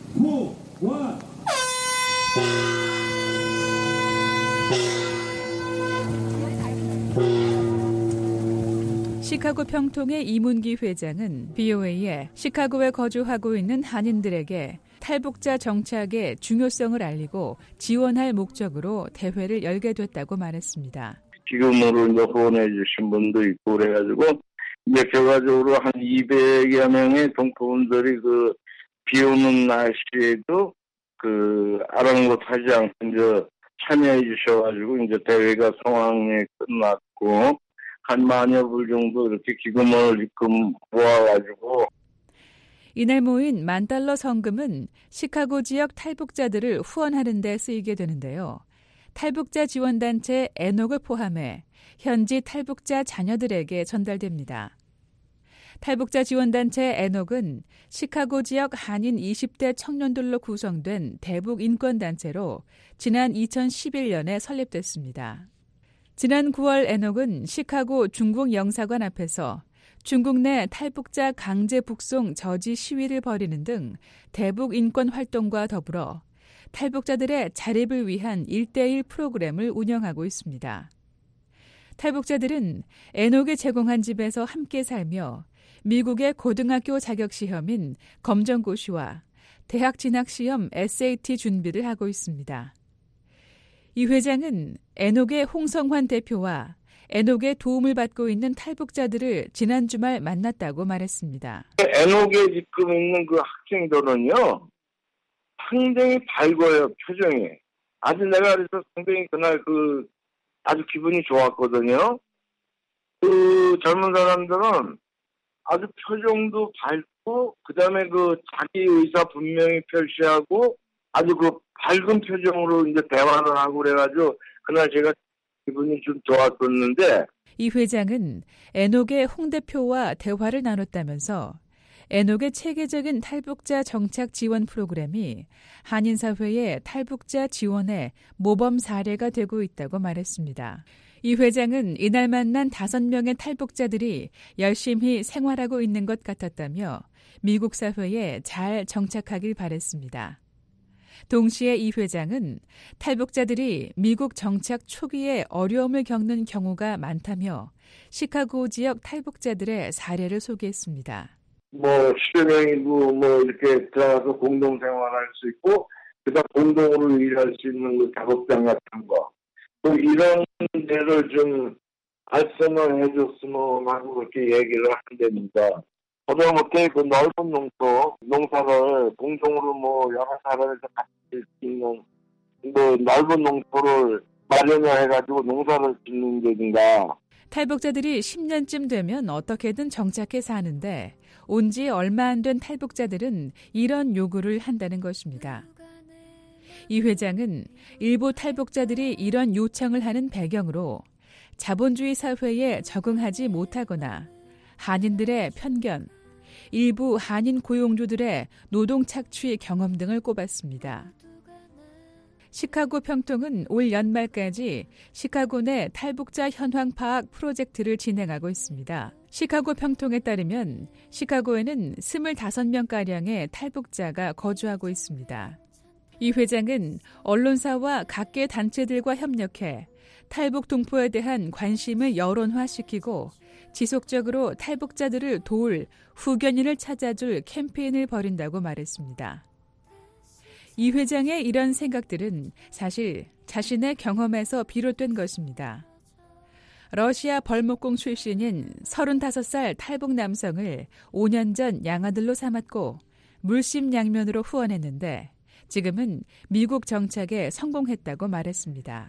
시카고 평통의 이문기 회장은 BOA에 시카고에 거주하고 있는 한인들에게 탈북자 정착의 중요성을 알리고 지원할 목적으로 대회를 열게 됐다고 말했습니다. 기금으로 이제 후원해 주신 분도 있고 그래가지고 이제 결과적으로 한 200여 명의 동포분들이 그 비 오는 날씨에도 그 아랑곳하지 않고 이제 참여해 주셔가지고 이제 대회가 성황리에 끝났고. 한 만여 불 정도 이렇게 기금을 입금 모아가지고 이날 모인 $10,000 성금은 시카고 지역 탈북자들을 후원하는 데 쓰이게 되는데요. 탈북자 지원단체 에녹을 포함해 현지 탈북자 자녀들에게 전달됩니다. 탈북자 지원단체 에녹은 시카고 지역 한인 20대 청년들로 구성된 대북 인권단체로 지난 2011년에 설립됐습니다. 지난 9월 에녹은 시카고 중국 영사관 앞에서 중국 내 탈북자 강제 북송 저지 시위를 벌이는 등 대북 인권 활동과 더불어 탈북자들의 자립을 위한 1:1 프로그램을 운영하고 있습니다. 탈북자들은 에녹이 제공한 집에서 함께 살며 미국의 고등학교 자격 시험인 검정고시와 대학 진학 시험 SAT 준비를 하고 있습니다. 이 회장은 에녹의 홍성환 대표와 에녹의 도움을 받고 있는 탈북자들을 지난 주말 만났다고 말했습니다. 에녹에 지금 있는 그 학생들은요, 상당히 밝아요, 표정이. 아주 내가 그래서 상당히 그날 아주 기분이 좋았거든요. 그 젊은 사람들은 아주 표정도 밝고, 그 다음에 자기 의사 분명히 표시하고, 아주 밝은 표정으로 이제 대화를 하고 그래가지고, 그날 제가 기분이 좀 좋았었는데. 이 회장은 에녹의 홍 대표와 대화를 나눴다면서 에녹의 체계적인 탈북자 정착 지원 프로그램이 한인사회의 탈북자 지원의 모범 사례가 되고 있다고 말했습니다. 이 회장은 이날 만난 5명의 탈북자들이 열심히 생활하고 있는 것 같았다며 미국 사회에 잘 정착하길 바랬습니다. 동시에 이 회장은 탈북자들이 미국 정착 초기에 어려움을 겪는 경우가 많다며 시카고 지역 탈북자들의 사례를 소개했습니다. 10여 명이고 이렇게 들어가서 공동생활할 수 있고, 그다음 공동으로 일할 수 있는 작업장 같은 거. 이런 데를 좀 알선을 해줬으면 하고 그렇게 얘기를 한답니다. 하다못해 넓은 농사를 공동으로 여러 사람에서 같이 질 수 있는 넓은 농토를 마련을 해가지고 농사를 짓는 데인가. 탈북자들이 10년쯤 되면 어떻게든 정착해 사는데 온 지 얼마 안 된 탈북자들은 이런 요구를 한다는 것입니다. 이 회장은 일부 탈북자들이 이런 요청을 하는 배경으로 자본주의 사회에 적응하지 못하거나 한인들의 편견, 일부 한인 고용주들의 노동 착취 경험 등을 꼽았습니다. 시카고 평통은 올 연말까지 시카고 내 탈북자 현황 파악 프로젝트를 진행하고 있습니다. 시카고 평통에 따르면 시카고에는 25명가량의 탈북자가 거주하고 있습니다. 이 회장은 언론사와 각계 단체들과 협력해 탈북 동포에 대한 관심을 여론화시키고 지속적으로 탈북자들을 도울 후견인을 찾아줄 캠페인을 벌인다고 말했습니다. 이 회장의 이런 생각들은 사실 자신의 경험에서 비롯된 것입니다. 러시아 벌목공 출신인 35살 탈북 남성을 5년 전 양아들로 삼았고 물심양면으로 후원했는데 지금은 미국 정착에 성공했다고 말했습니다.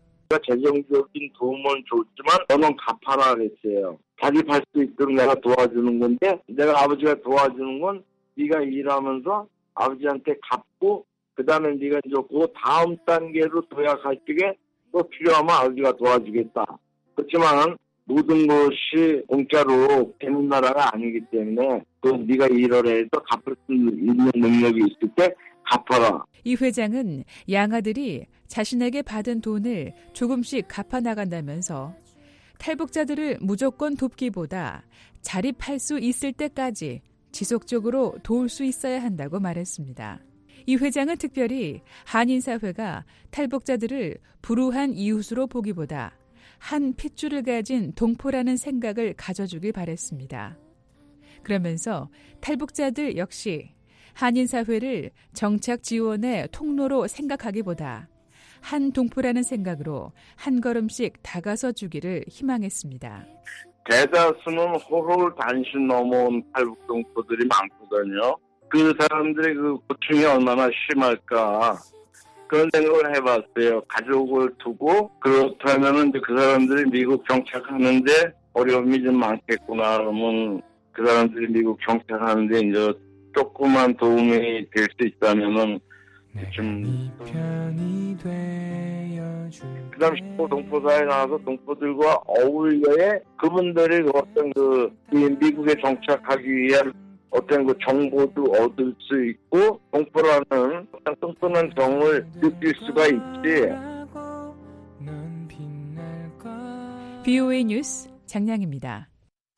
재정적인 도움은 줬지만 너는 갚아라 그랬어요. 자립할 수 있도록 내가 도와주는 건데, 내가 아버지가 도와주는 건 네가 일하면서 아버지한테 갚고 그 다음에 네가 줬고 다음 단계로 도약할 적에 또 필요하면 아버지가 도와주겠다. 그렇지만 모든 것이 공짜로 되는 나라가 아니기 때문에 네가 일을 해서 갚을 수 있는 능력이 있을 때 갚아라. 이 회장은 양아들이 자신에게 받은 돈을 조금씩 갚아나간다면서 탈북자들을 무조건 돕기보다 자립할 수 있을 때까지 지속적으로 도울 수 있어야 한다고 말했습니다. 이 회장은 특별히 한인사회가 탈북자들을 불우한 이웃으로 보기보다 한 핏줄을 가진 동포라는 생각을 가져주길 바랬습니다. 그러면서 탈북자들 역시 한인사회를 정착 지원의 통로로 생각하기보다 한 동포라는 생각으로 한 걸음씩 다가서 주기를 희망했습니다. 대다수는 호를 단신 넘어온 탈북 동포들이 많거든요. 그 사람들의 고충이 얼마나 심할까 그런 생각을 해봤어요. 가족을 두고 그렇다면 그 사람들이 미국 정착하는데 어려움이 좀 많겠구나. 그러면 그 사람들이 미국 정착하는데 이제 조그만 도움이 될 수 있다면은 그다음 동포사에 나와서 동포들과 어울려야 그분들이 어떤 미국에 정착하기 위한 어떤 정보도 얻을 수 있고 동포라는 어떤 끈끈한 정을 느낄 수가 있지. BOA 뉴스 장량입니다.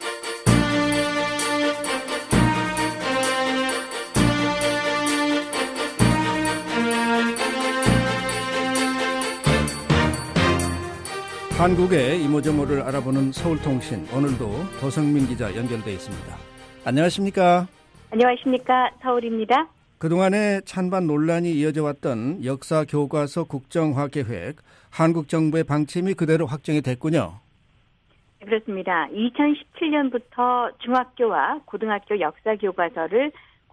한국의 이모저모를 알아보는 서울통신, 오늘도 도성민 기자 연결돼 있습니다. 안녕하십니까? 안녕하십니까? 서울입니다. 그동안에 찬반 논란이 이어져 왔던 역사 교과서 국정화 계획, 한국 정부의 방침이 그대로 확정이 됐군요. 그렇습니다. 2017년부터 중학교와 고등학교 역사 교과서를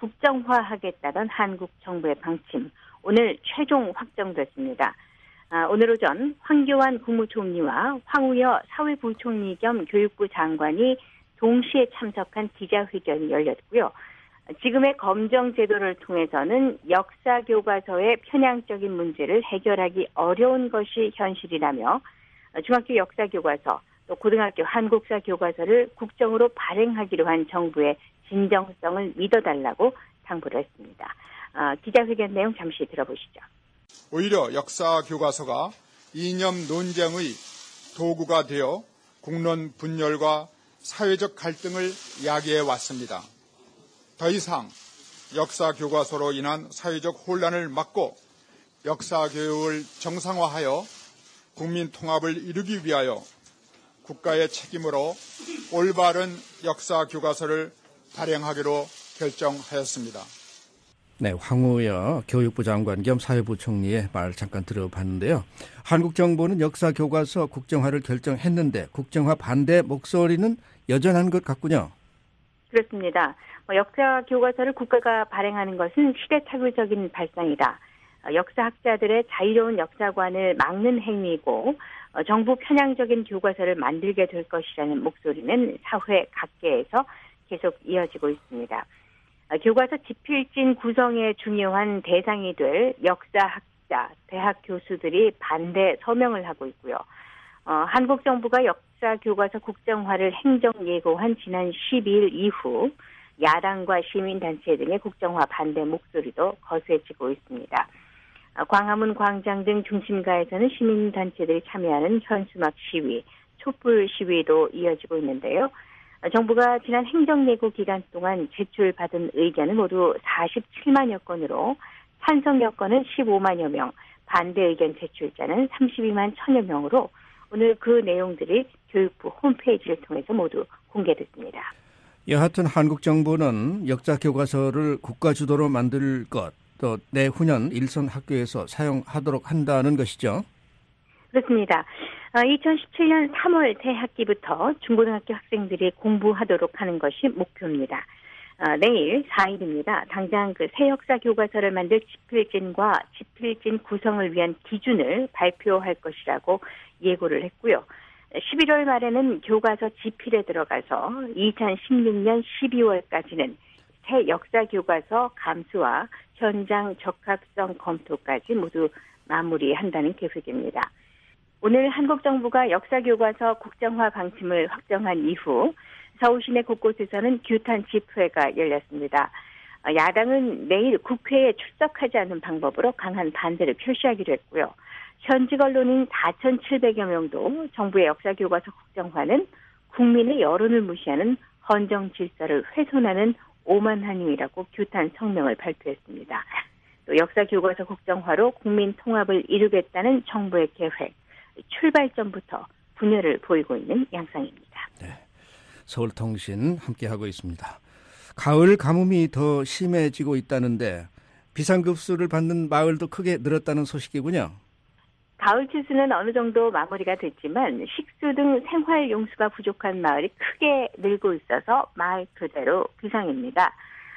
국정화하겠다던 한국 정부의 방침, 오늘 최종 확정됐습니다. 오늘 오전 황교안 국무총리와 황우여 사회부총리 겸 교육부 장관이 동시에 참석한 기자회견이 열렸고요. 지금의 검정 제도를 통해서는 역사 교과서의 편향적인 문제를 해결하기 어려운 것이 현실이라며 중학교 역사 교과서 또 고등학교 한국사 교과서를 국정으로 발행하기로 한 정부의 진정성을 믿어달라고 당부를 했습니다. 기자회견 내용 잠시 들어보시죠. 오히려 역사 교과서가 이념 논쟁의 도구가 되어 국론 분열과 사회적 갈등을 야기해 왔습니다. 더 이상 역사 교과서로 인한 사회적 혼란을 막고 역사 교육을 정상화하여 국민 통합을 이루기 위하여 국가의 책임으로 올바른 역사 교과서를 발행하기로 결정하였습니다. 네, 황우여 교육부 장관 겸 사회부총리의 말 잠깐 들어봤는데요. 한국 정부는 역사 교과서 국정화를 결정했는데 국정화 반대 목소리는 여전한 것 같군요. 그렇습니다. 역사 교과서를 국가가 발행하는 것은 시대착오적인 발상이다. 역사학자들의 자유로운 역사관을 막는 행위이고 정부 편향적인 교과서를 만들게 될 것이라는 목소리는 사회 각계에서 계속 이어지고 있습니다. 교과서 지필진 구성에 중요한 대상이 될 역사학자, 대학 교수들이 반대 서명을 하고 있고요. 한국 정부가 역사 교과서 국정화를 행정 예고한 지난 12일 이후 야당과 시민단체 등의 국정화 반대 목소리도 거세지고 있습니다. 광화문 광장 등 중심가에서는 시민단체들이 참여하는 현수막 시위, 촛불 시위도 이어지고 있는데요. 정부가 지난 행정예고 기간 동안 제출받은 의견은 모두 47만여 건으로 찬성여 건은 15만여 명, 반대 의견 제출자는 32만 1천여 명으로 오늘 그 내용들이 교육부 홈페이지를 통해서 모두 공개됐습니다. 여하튼 한국 정부는 역사 교과서를 국가 주도로 만들 것, 또 내후년 일선 학교에서 사용하도록 한다는 것이죠. 그렇습니다. 2017년 3월 새학기부터 중고등학교 학생들이 공부하도록 하는 것이 목표입니다. 내일 4일입니다. 당장 새 역사 교과서를 만들 지필진과 지필진 구성을 위한 기준을 발표할 것이라고 예고를 했고요. 11월 말에는 교과서 지필에 들어가서 2016년 12월까지는 새 역사 교과서 감수와 현장 적합성 검토까지 모두 마무리한다는 계획입니다. 오늘 한국 정부가 역사 교과서 국정화 방침을 확정한 이후 서울 시내 곳곳에서는 규탄 집회가 열렸습니다. 야당은 내일 국회에 출석하지 않는 방법으로 강한 반대를 표시하기로 했고요. 현직 언론인 4,700여 명도 정부의 역사 교과서 국정화는 국민의 여론을 무시하는 헌정 질서를 훼손하는 오만한 행위라고 규탄 성명을 발표했습니다. 또 역사 교과서 국정화로 국민 통합을 이루겠다는 정부의 계획, 출발점부터 분열을 보이고 있는 양상입니다. 네, 서울통신 함께하고 있습니다. 가을 가뭄이 더 심해지고 있다는데 비상급수를 받는 마을도 크게 늘었다는 소식이군요. 가을 추수는 어느 정도 마무리가 됐지만 식수 등 생활용수가 부족한 마을이 크게 늘고 있어서 말 그대로 비상입니다.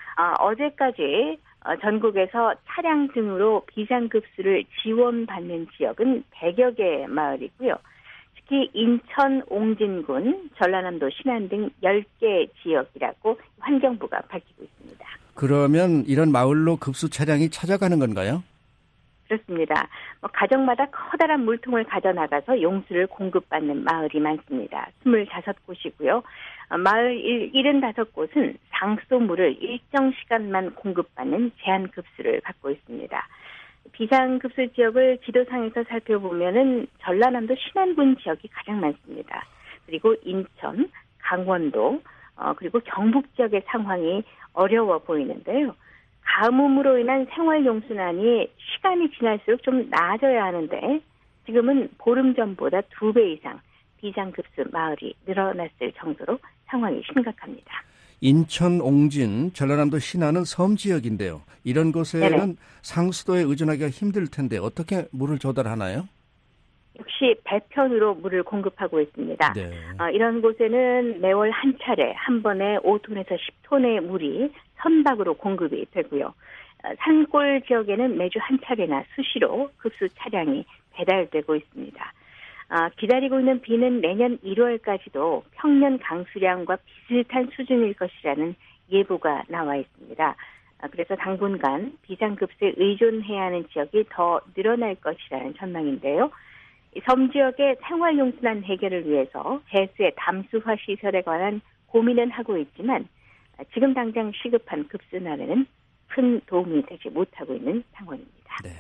어제까지 전국에서 차량 등으로 비상급수를 지원받는 지역은 100여 개 마을이고요. 특히 인천 옹진군, 전라남도 신안 등 10개 지역이라고 환경부가 밝히고 있습니다. 그러면 이런 마을로 급수 차량이 찾아가는 건가요? 그렇습니다. 가정마다 커다란 물통을 가져나가서 용수를 공급받는 마을이 많습니다. 25곳이고요. 마을 75곳은 상수도물을 일정 시간만 공급받는 제한급수를 받고 있습니다. 비상급수 지역을 지도상에서 살펴보면은 전라남도 신안군 지역이 가장 많습니다. 그리고 인천, 강원도, 그리고 경북 지역의 상황이 어려워 보이는데요. 가뭄으로 인한 생활용수난이 시간이 지날수록 좀 나아져야 하는데 지금은 보름 전보다 2배 이상 비상급수 마을이 늘어났을 정도로 상황이 심각합니다. 인천, 옹진, 전라남도 신안은 섬 지역인데요. 이런 곳에는 네네. 상수도에 의존하기가 힘들 텐데 어떻게 물을 조달하나요? 역시 배편으로 물을 공급하고 있습니다. 네. 이런 곳에는 매월 한 차례 한 번에 5톤에서 10톤의 물이 선박으로 공급이 되고요. 산골 지역에는 매주 한 차례나 수시로 급수 차량이 배달되고 있습니다. 기다리고 있는 비는 내년 1월까지도 평년 강수량과 비슷한 수준일 것이라는 예보가 나와 있습니다. 그래서 당분간 비상급수에 의존해야 하는 지역이 더 늘어날 것이라는 전망인데요. 섬 지역의 생활용수난 해결을 위해서 해수의 담수화 시설에 관한 고민은 하고 있지만 지금 당장 시급한 급수난에는 큰 도움이 되지 못하고 있는 상황입니다. 네.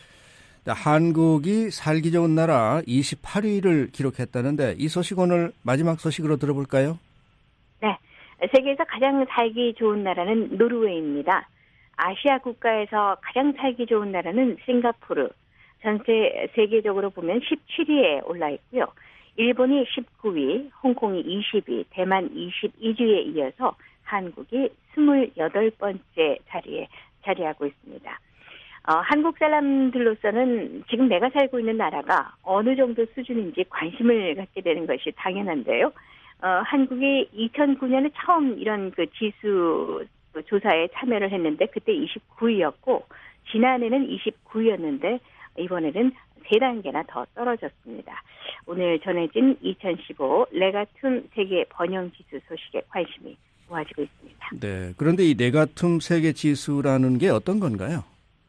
한국이 살기 좋은 나라 28위를 기록했다는데 이 소식 오늘 마지막 소식으로 들어볼까요? 네. 세계에서 가장 살기 좋은 나라는 노르웨이입니다. 아시아 국가에서 가장 살기 좋은 나라는 싱가포르. 전체 세계적으로 보면 17위에 올라 있고요. 일본이 19위, 홍콩이 20위, 대만 22위에 이어서 한국이 28번째 자리에 자리하고 있습니다. 한국 사람들로서는 지금 내가 살고 있는 나라가 어느 정도 수준인지 관심을 갖게 되는 것이 당연한데요. 한국이 2009년에 처음 이런 그 지수 조사에 참여를 했는데 그때 29위였고 지난해는 29위였는데 이번에는 3단계나 더 떨어졌습니다. 오늘 전해진 2015 레가툼 세계 번영지수 소식에 관심이 모아지고 있습니다. 네. 그런데 이 레가툼 세계 지수라는 게 어떤 건가요?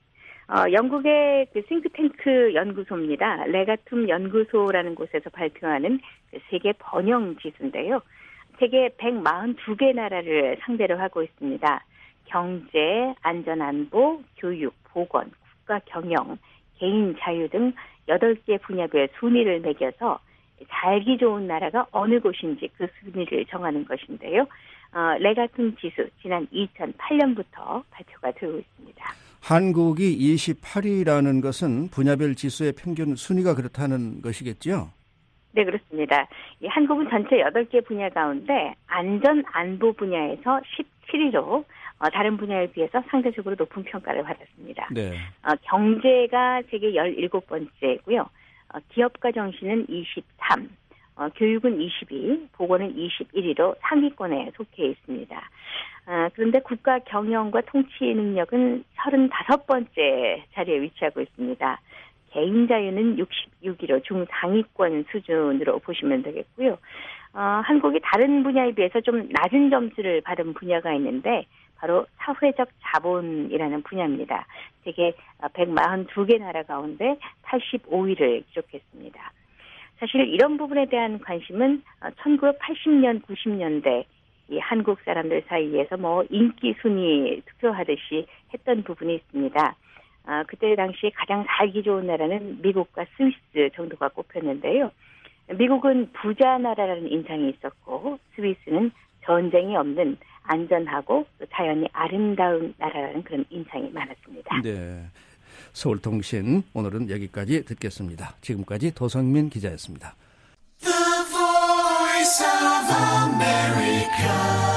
영국의 그 싱크탱크 연구소입니다. 레가툼 연구소라는 곳에서 발표하는 그 세계 번영 지수인데요. 세계 142개 나라를 상대로 하고 있습니다. 경제, 안전안보, 교육, 보건, 국가 경영, 개인 자유 등 8개 분야별 순위를 매겨서 살기 좋은 나라가 어느 곳인지 그 순위를 정하는 것인데요. 레가툼 지수 지난 2008년부터 발표가 되고 있습니다. 한국이 28위라는 것은 분야별 지수의 평균 순위가 그렇다는 것이겠죠? 네, 그렇습니다. 한국은 전체 8개 분야 가운데 안전 안보 분야에서 17위로 다른 분야에 비해서 상대적으로 높은 평가를 받았습니다. 네. 경제가 세계 17번째고요. 기업가 정신은 23, 교육은 22, 보건은 21위로 상위권에 속해 있습니다. 그런데 국가 경영과 통치 능력은 35번째 자리에 위치하고 있습니다. 개인 자유는 66위로 중상위권 수준으로 보시면 되겠고요. 한국이 다른 분야에 비해서 좀 낮은 점수를 받은 분야가 있는데 바로 사회적 자본이라는 분야입니다. 세계 142개 나라 가운데 85위를 기록했습니다. 사실 이런 부분에 대한 관심은 1980년, 90년대 이 한국 사람들 사이에서 인기 순위 투표하듯이 했던 부분이 있습니다. 그때 당시 가장 살기 좋은 나라는 미국과 스위스 정도가 꼽혔는데요. 미국은 부자 나라라는 인상이 있었고 스위스는 전쟁이 없는 안전하고 자연이 아름다운 나라라는 그런 인상이 많았습니다. 네, 서울통신 오늘은 여기까지 듣겠습니다. 지금까지 도성민 기자였습니다. The Voice of America,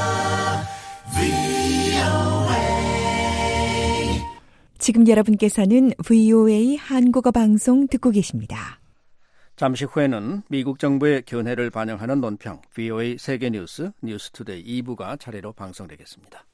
VOA. 지금 여러분께서는 VOA 한국어 방송 듣고 계십니다. 잠시 후에는 미국 정부의 견해를 반영하는 논평 VOA 세계뉴스 뉴스투데이 2부가 차례로 방송되겠습니다.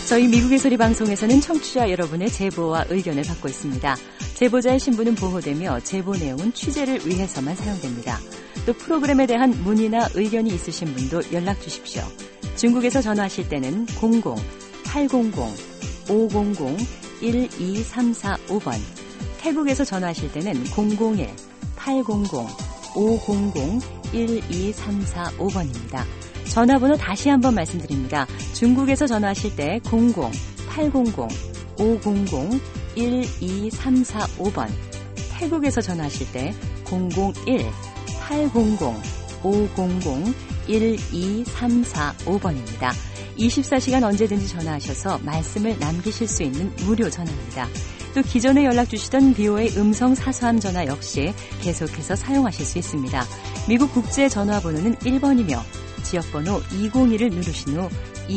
저희 미국의 소리 방송에서는 청취자 여러분의 제보와 의견을 받고 있습니다. 제보자의 신분은 보호되며 제보 내용은 취재를 위해서만 사용됩니다. 또 프로그램에 대한 문의나 의견이 있으신 분도 연락 주십시오. 중국에서 전화하실 때는 00-800-500-12345번, 태국에서 전화하실 때는 001-800-500-12345번입니다. 전화번호 다시 한번 말씀드립니다. 중국에서 전화하실 때 00800-500-12345번, 태국에서 전화하실 때 001-800-500-12345번입니다. 24시간 언제든지 전화하셔서 말씀을 남기실 수 있는 무료 전화입니다. 또 기존에 연락 주시던 BOA 음성 사서함 전화 역시 계속해서 사용하실 수 있습니다. 미국 국제 전화번호는 1번이며 지역번호 202를 누르신 후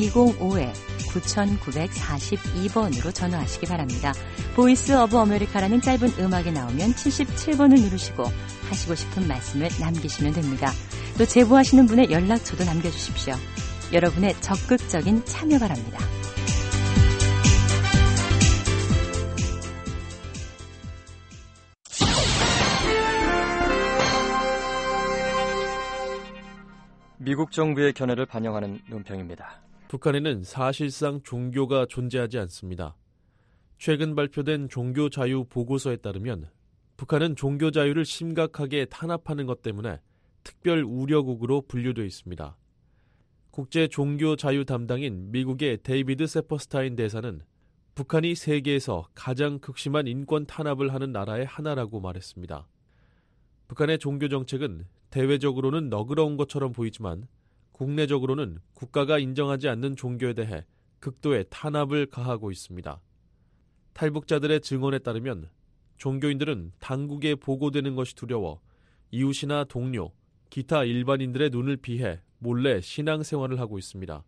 205-9942번으로 전화하시기 바랍니다. 보이스 오브 아메리카라는 짧은 음악이 나오면 77번을 누르시고 하시고 싶은 말씀을 남기시면 됩니다. 또 제보하시는 분의 연락처도 남겨주십시오. 여러분의 적극적인 참여 바랍니다. 미국 정부의 견해를 반영하는 논평입니다. 북한에는 사실상 종교가 존재하지 않습니다. 최근 발표된 종교 자유 보고서에 따르면 북한은 종교 자유를 심각하게 탄압하는 것 때문에 특별 우려국으로 분류되어 있습니다. 국제 종교 자유 담당인 미국의 데이비드 세퍼스타인 대사는 북한이 세계에서 가장 극심한 인권 탄압을 하는 나라의 하나라고 말했습니다. 북한의 종교 정책은 대외적으로는 너그러운 것처럼 보이지만 국내적으로는 국가가 인정하지 않는 종교에 대해 극도의 탄압을 가하고 있습니다. 탈북자들의 증언에 따르면 종교인들은 당국에 보고되는 것이 두려워 이웃이나 동료, 기타 일반인들의 눈을 피해 몰래 신앙생활을 하고 있습니다.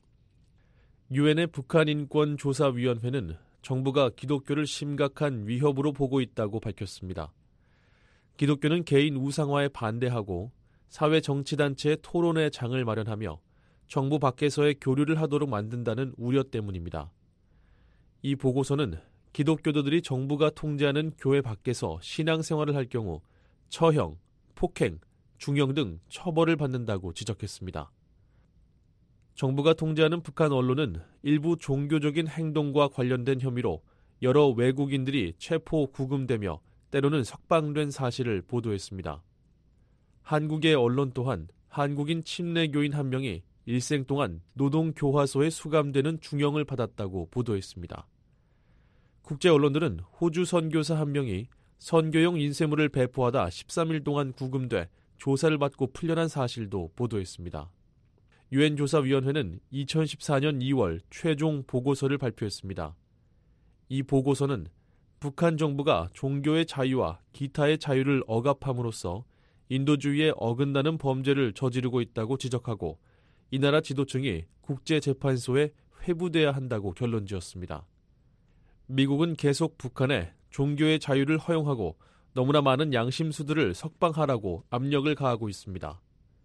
유엔의 북한인권조사위원회는 정부가 기독교를 심각한 위협으로 보고 있다고 밝혔습니다. 기독교는 개인 우상화에 반대하고 사회 정치단체의 토론의 장을 마련하며 정부 밖에서의 교류를 하도록 만든다는 우려 때문입니다. 이 보고서는 기독교도들이 정부가 통제하는 교회 밖에서 신앙생활을 할 경우 처형, 폭행, 중형 등 처벌을 받는다고 지적했습니다. 정부가 통제하는 북한 언론은 일부 종교적인 행동과 관련된 혐의로 여러 외국인들이 체포 구금되며 때로는 석방된 사실을 보도했습니다. 한국의 언론 또한 한국인 침례교인 한 명이 일생 동안 노동교화소에 수감되는 중형을 받았다고 보도했습니다. 국제 언론들은 호주 선교사 한 명이 선교용 인쇄물을 배포하다 13일 동안 구금돼 조사를 받고 풀려난 사실도 보도했습니다. 유엔 조사위원회는 2014년 2월 최종 보고서를 발표했습니다. 이 보고서는 북한 정부가 종교의 자유와 기타의 자유를 억압함으로써 인도주의에 어긋나는 범죄를 저지르고 있다고 지적하고 이 나라 지도층이 국제재판소에 회부돼야 한다고 결론지었습니다. 미국은 계속 북한에 종교의 자유를 허용하고 너무나 많은 양심수들을 석방하라고 압력을 가하고 있습니다.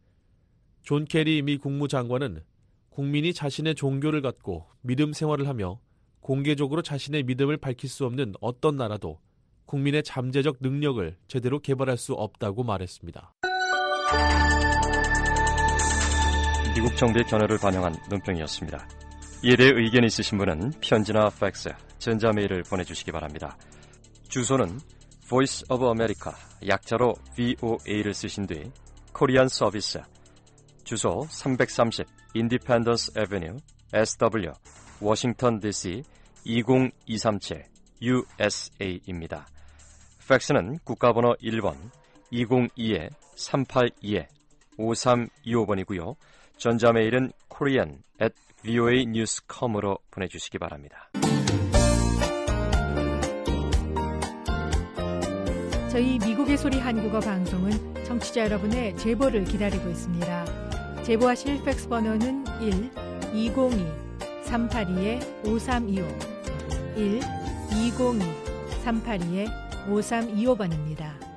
존 케리 미 국무장관은 국민이 자신의 종교를 갖고 믿음 생활을 하며 공개적으로 자신의 믿음을 밝힐 수 없는 어떤 나라도 국민의 잠재적 능력을 제대로 개발할 수 없다고 말했습니다. 미국 정부의 견해를 반영한 논평이었습니다. 이에 대해 의견이 있으신 분은 편지나 팩스, 전자메일을 보내주시기 바랍니다. 주소는 Voice of America, 약자로 VOA를 쓰신 뒤 코리안 서비스, 주소 330 Independence Avenue, SW, 워싱턴 DC 20237 USA입니다. 팩스는 국가번호 1번 202-382-5325번이고요. 전자메일은 korean@voanews.com으로 보내주시기 바랍니다. 저희 미국의 소리 한국어 방송은 청취자 여러분의 제보를 기다리고 있습니다. 제보하실 팩스 번호는 1-202-382-5325 1-202-382-5325번입니다.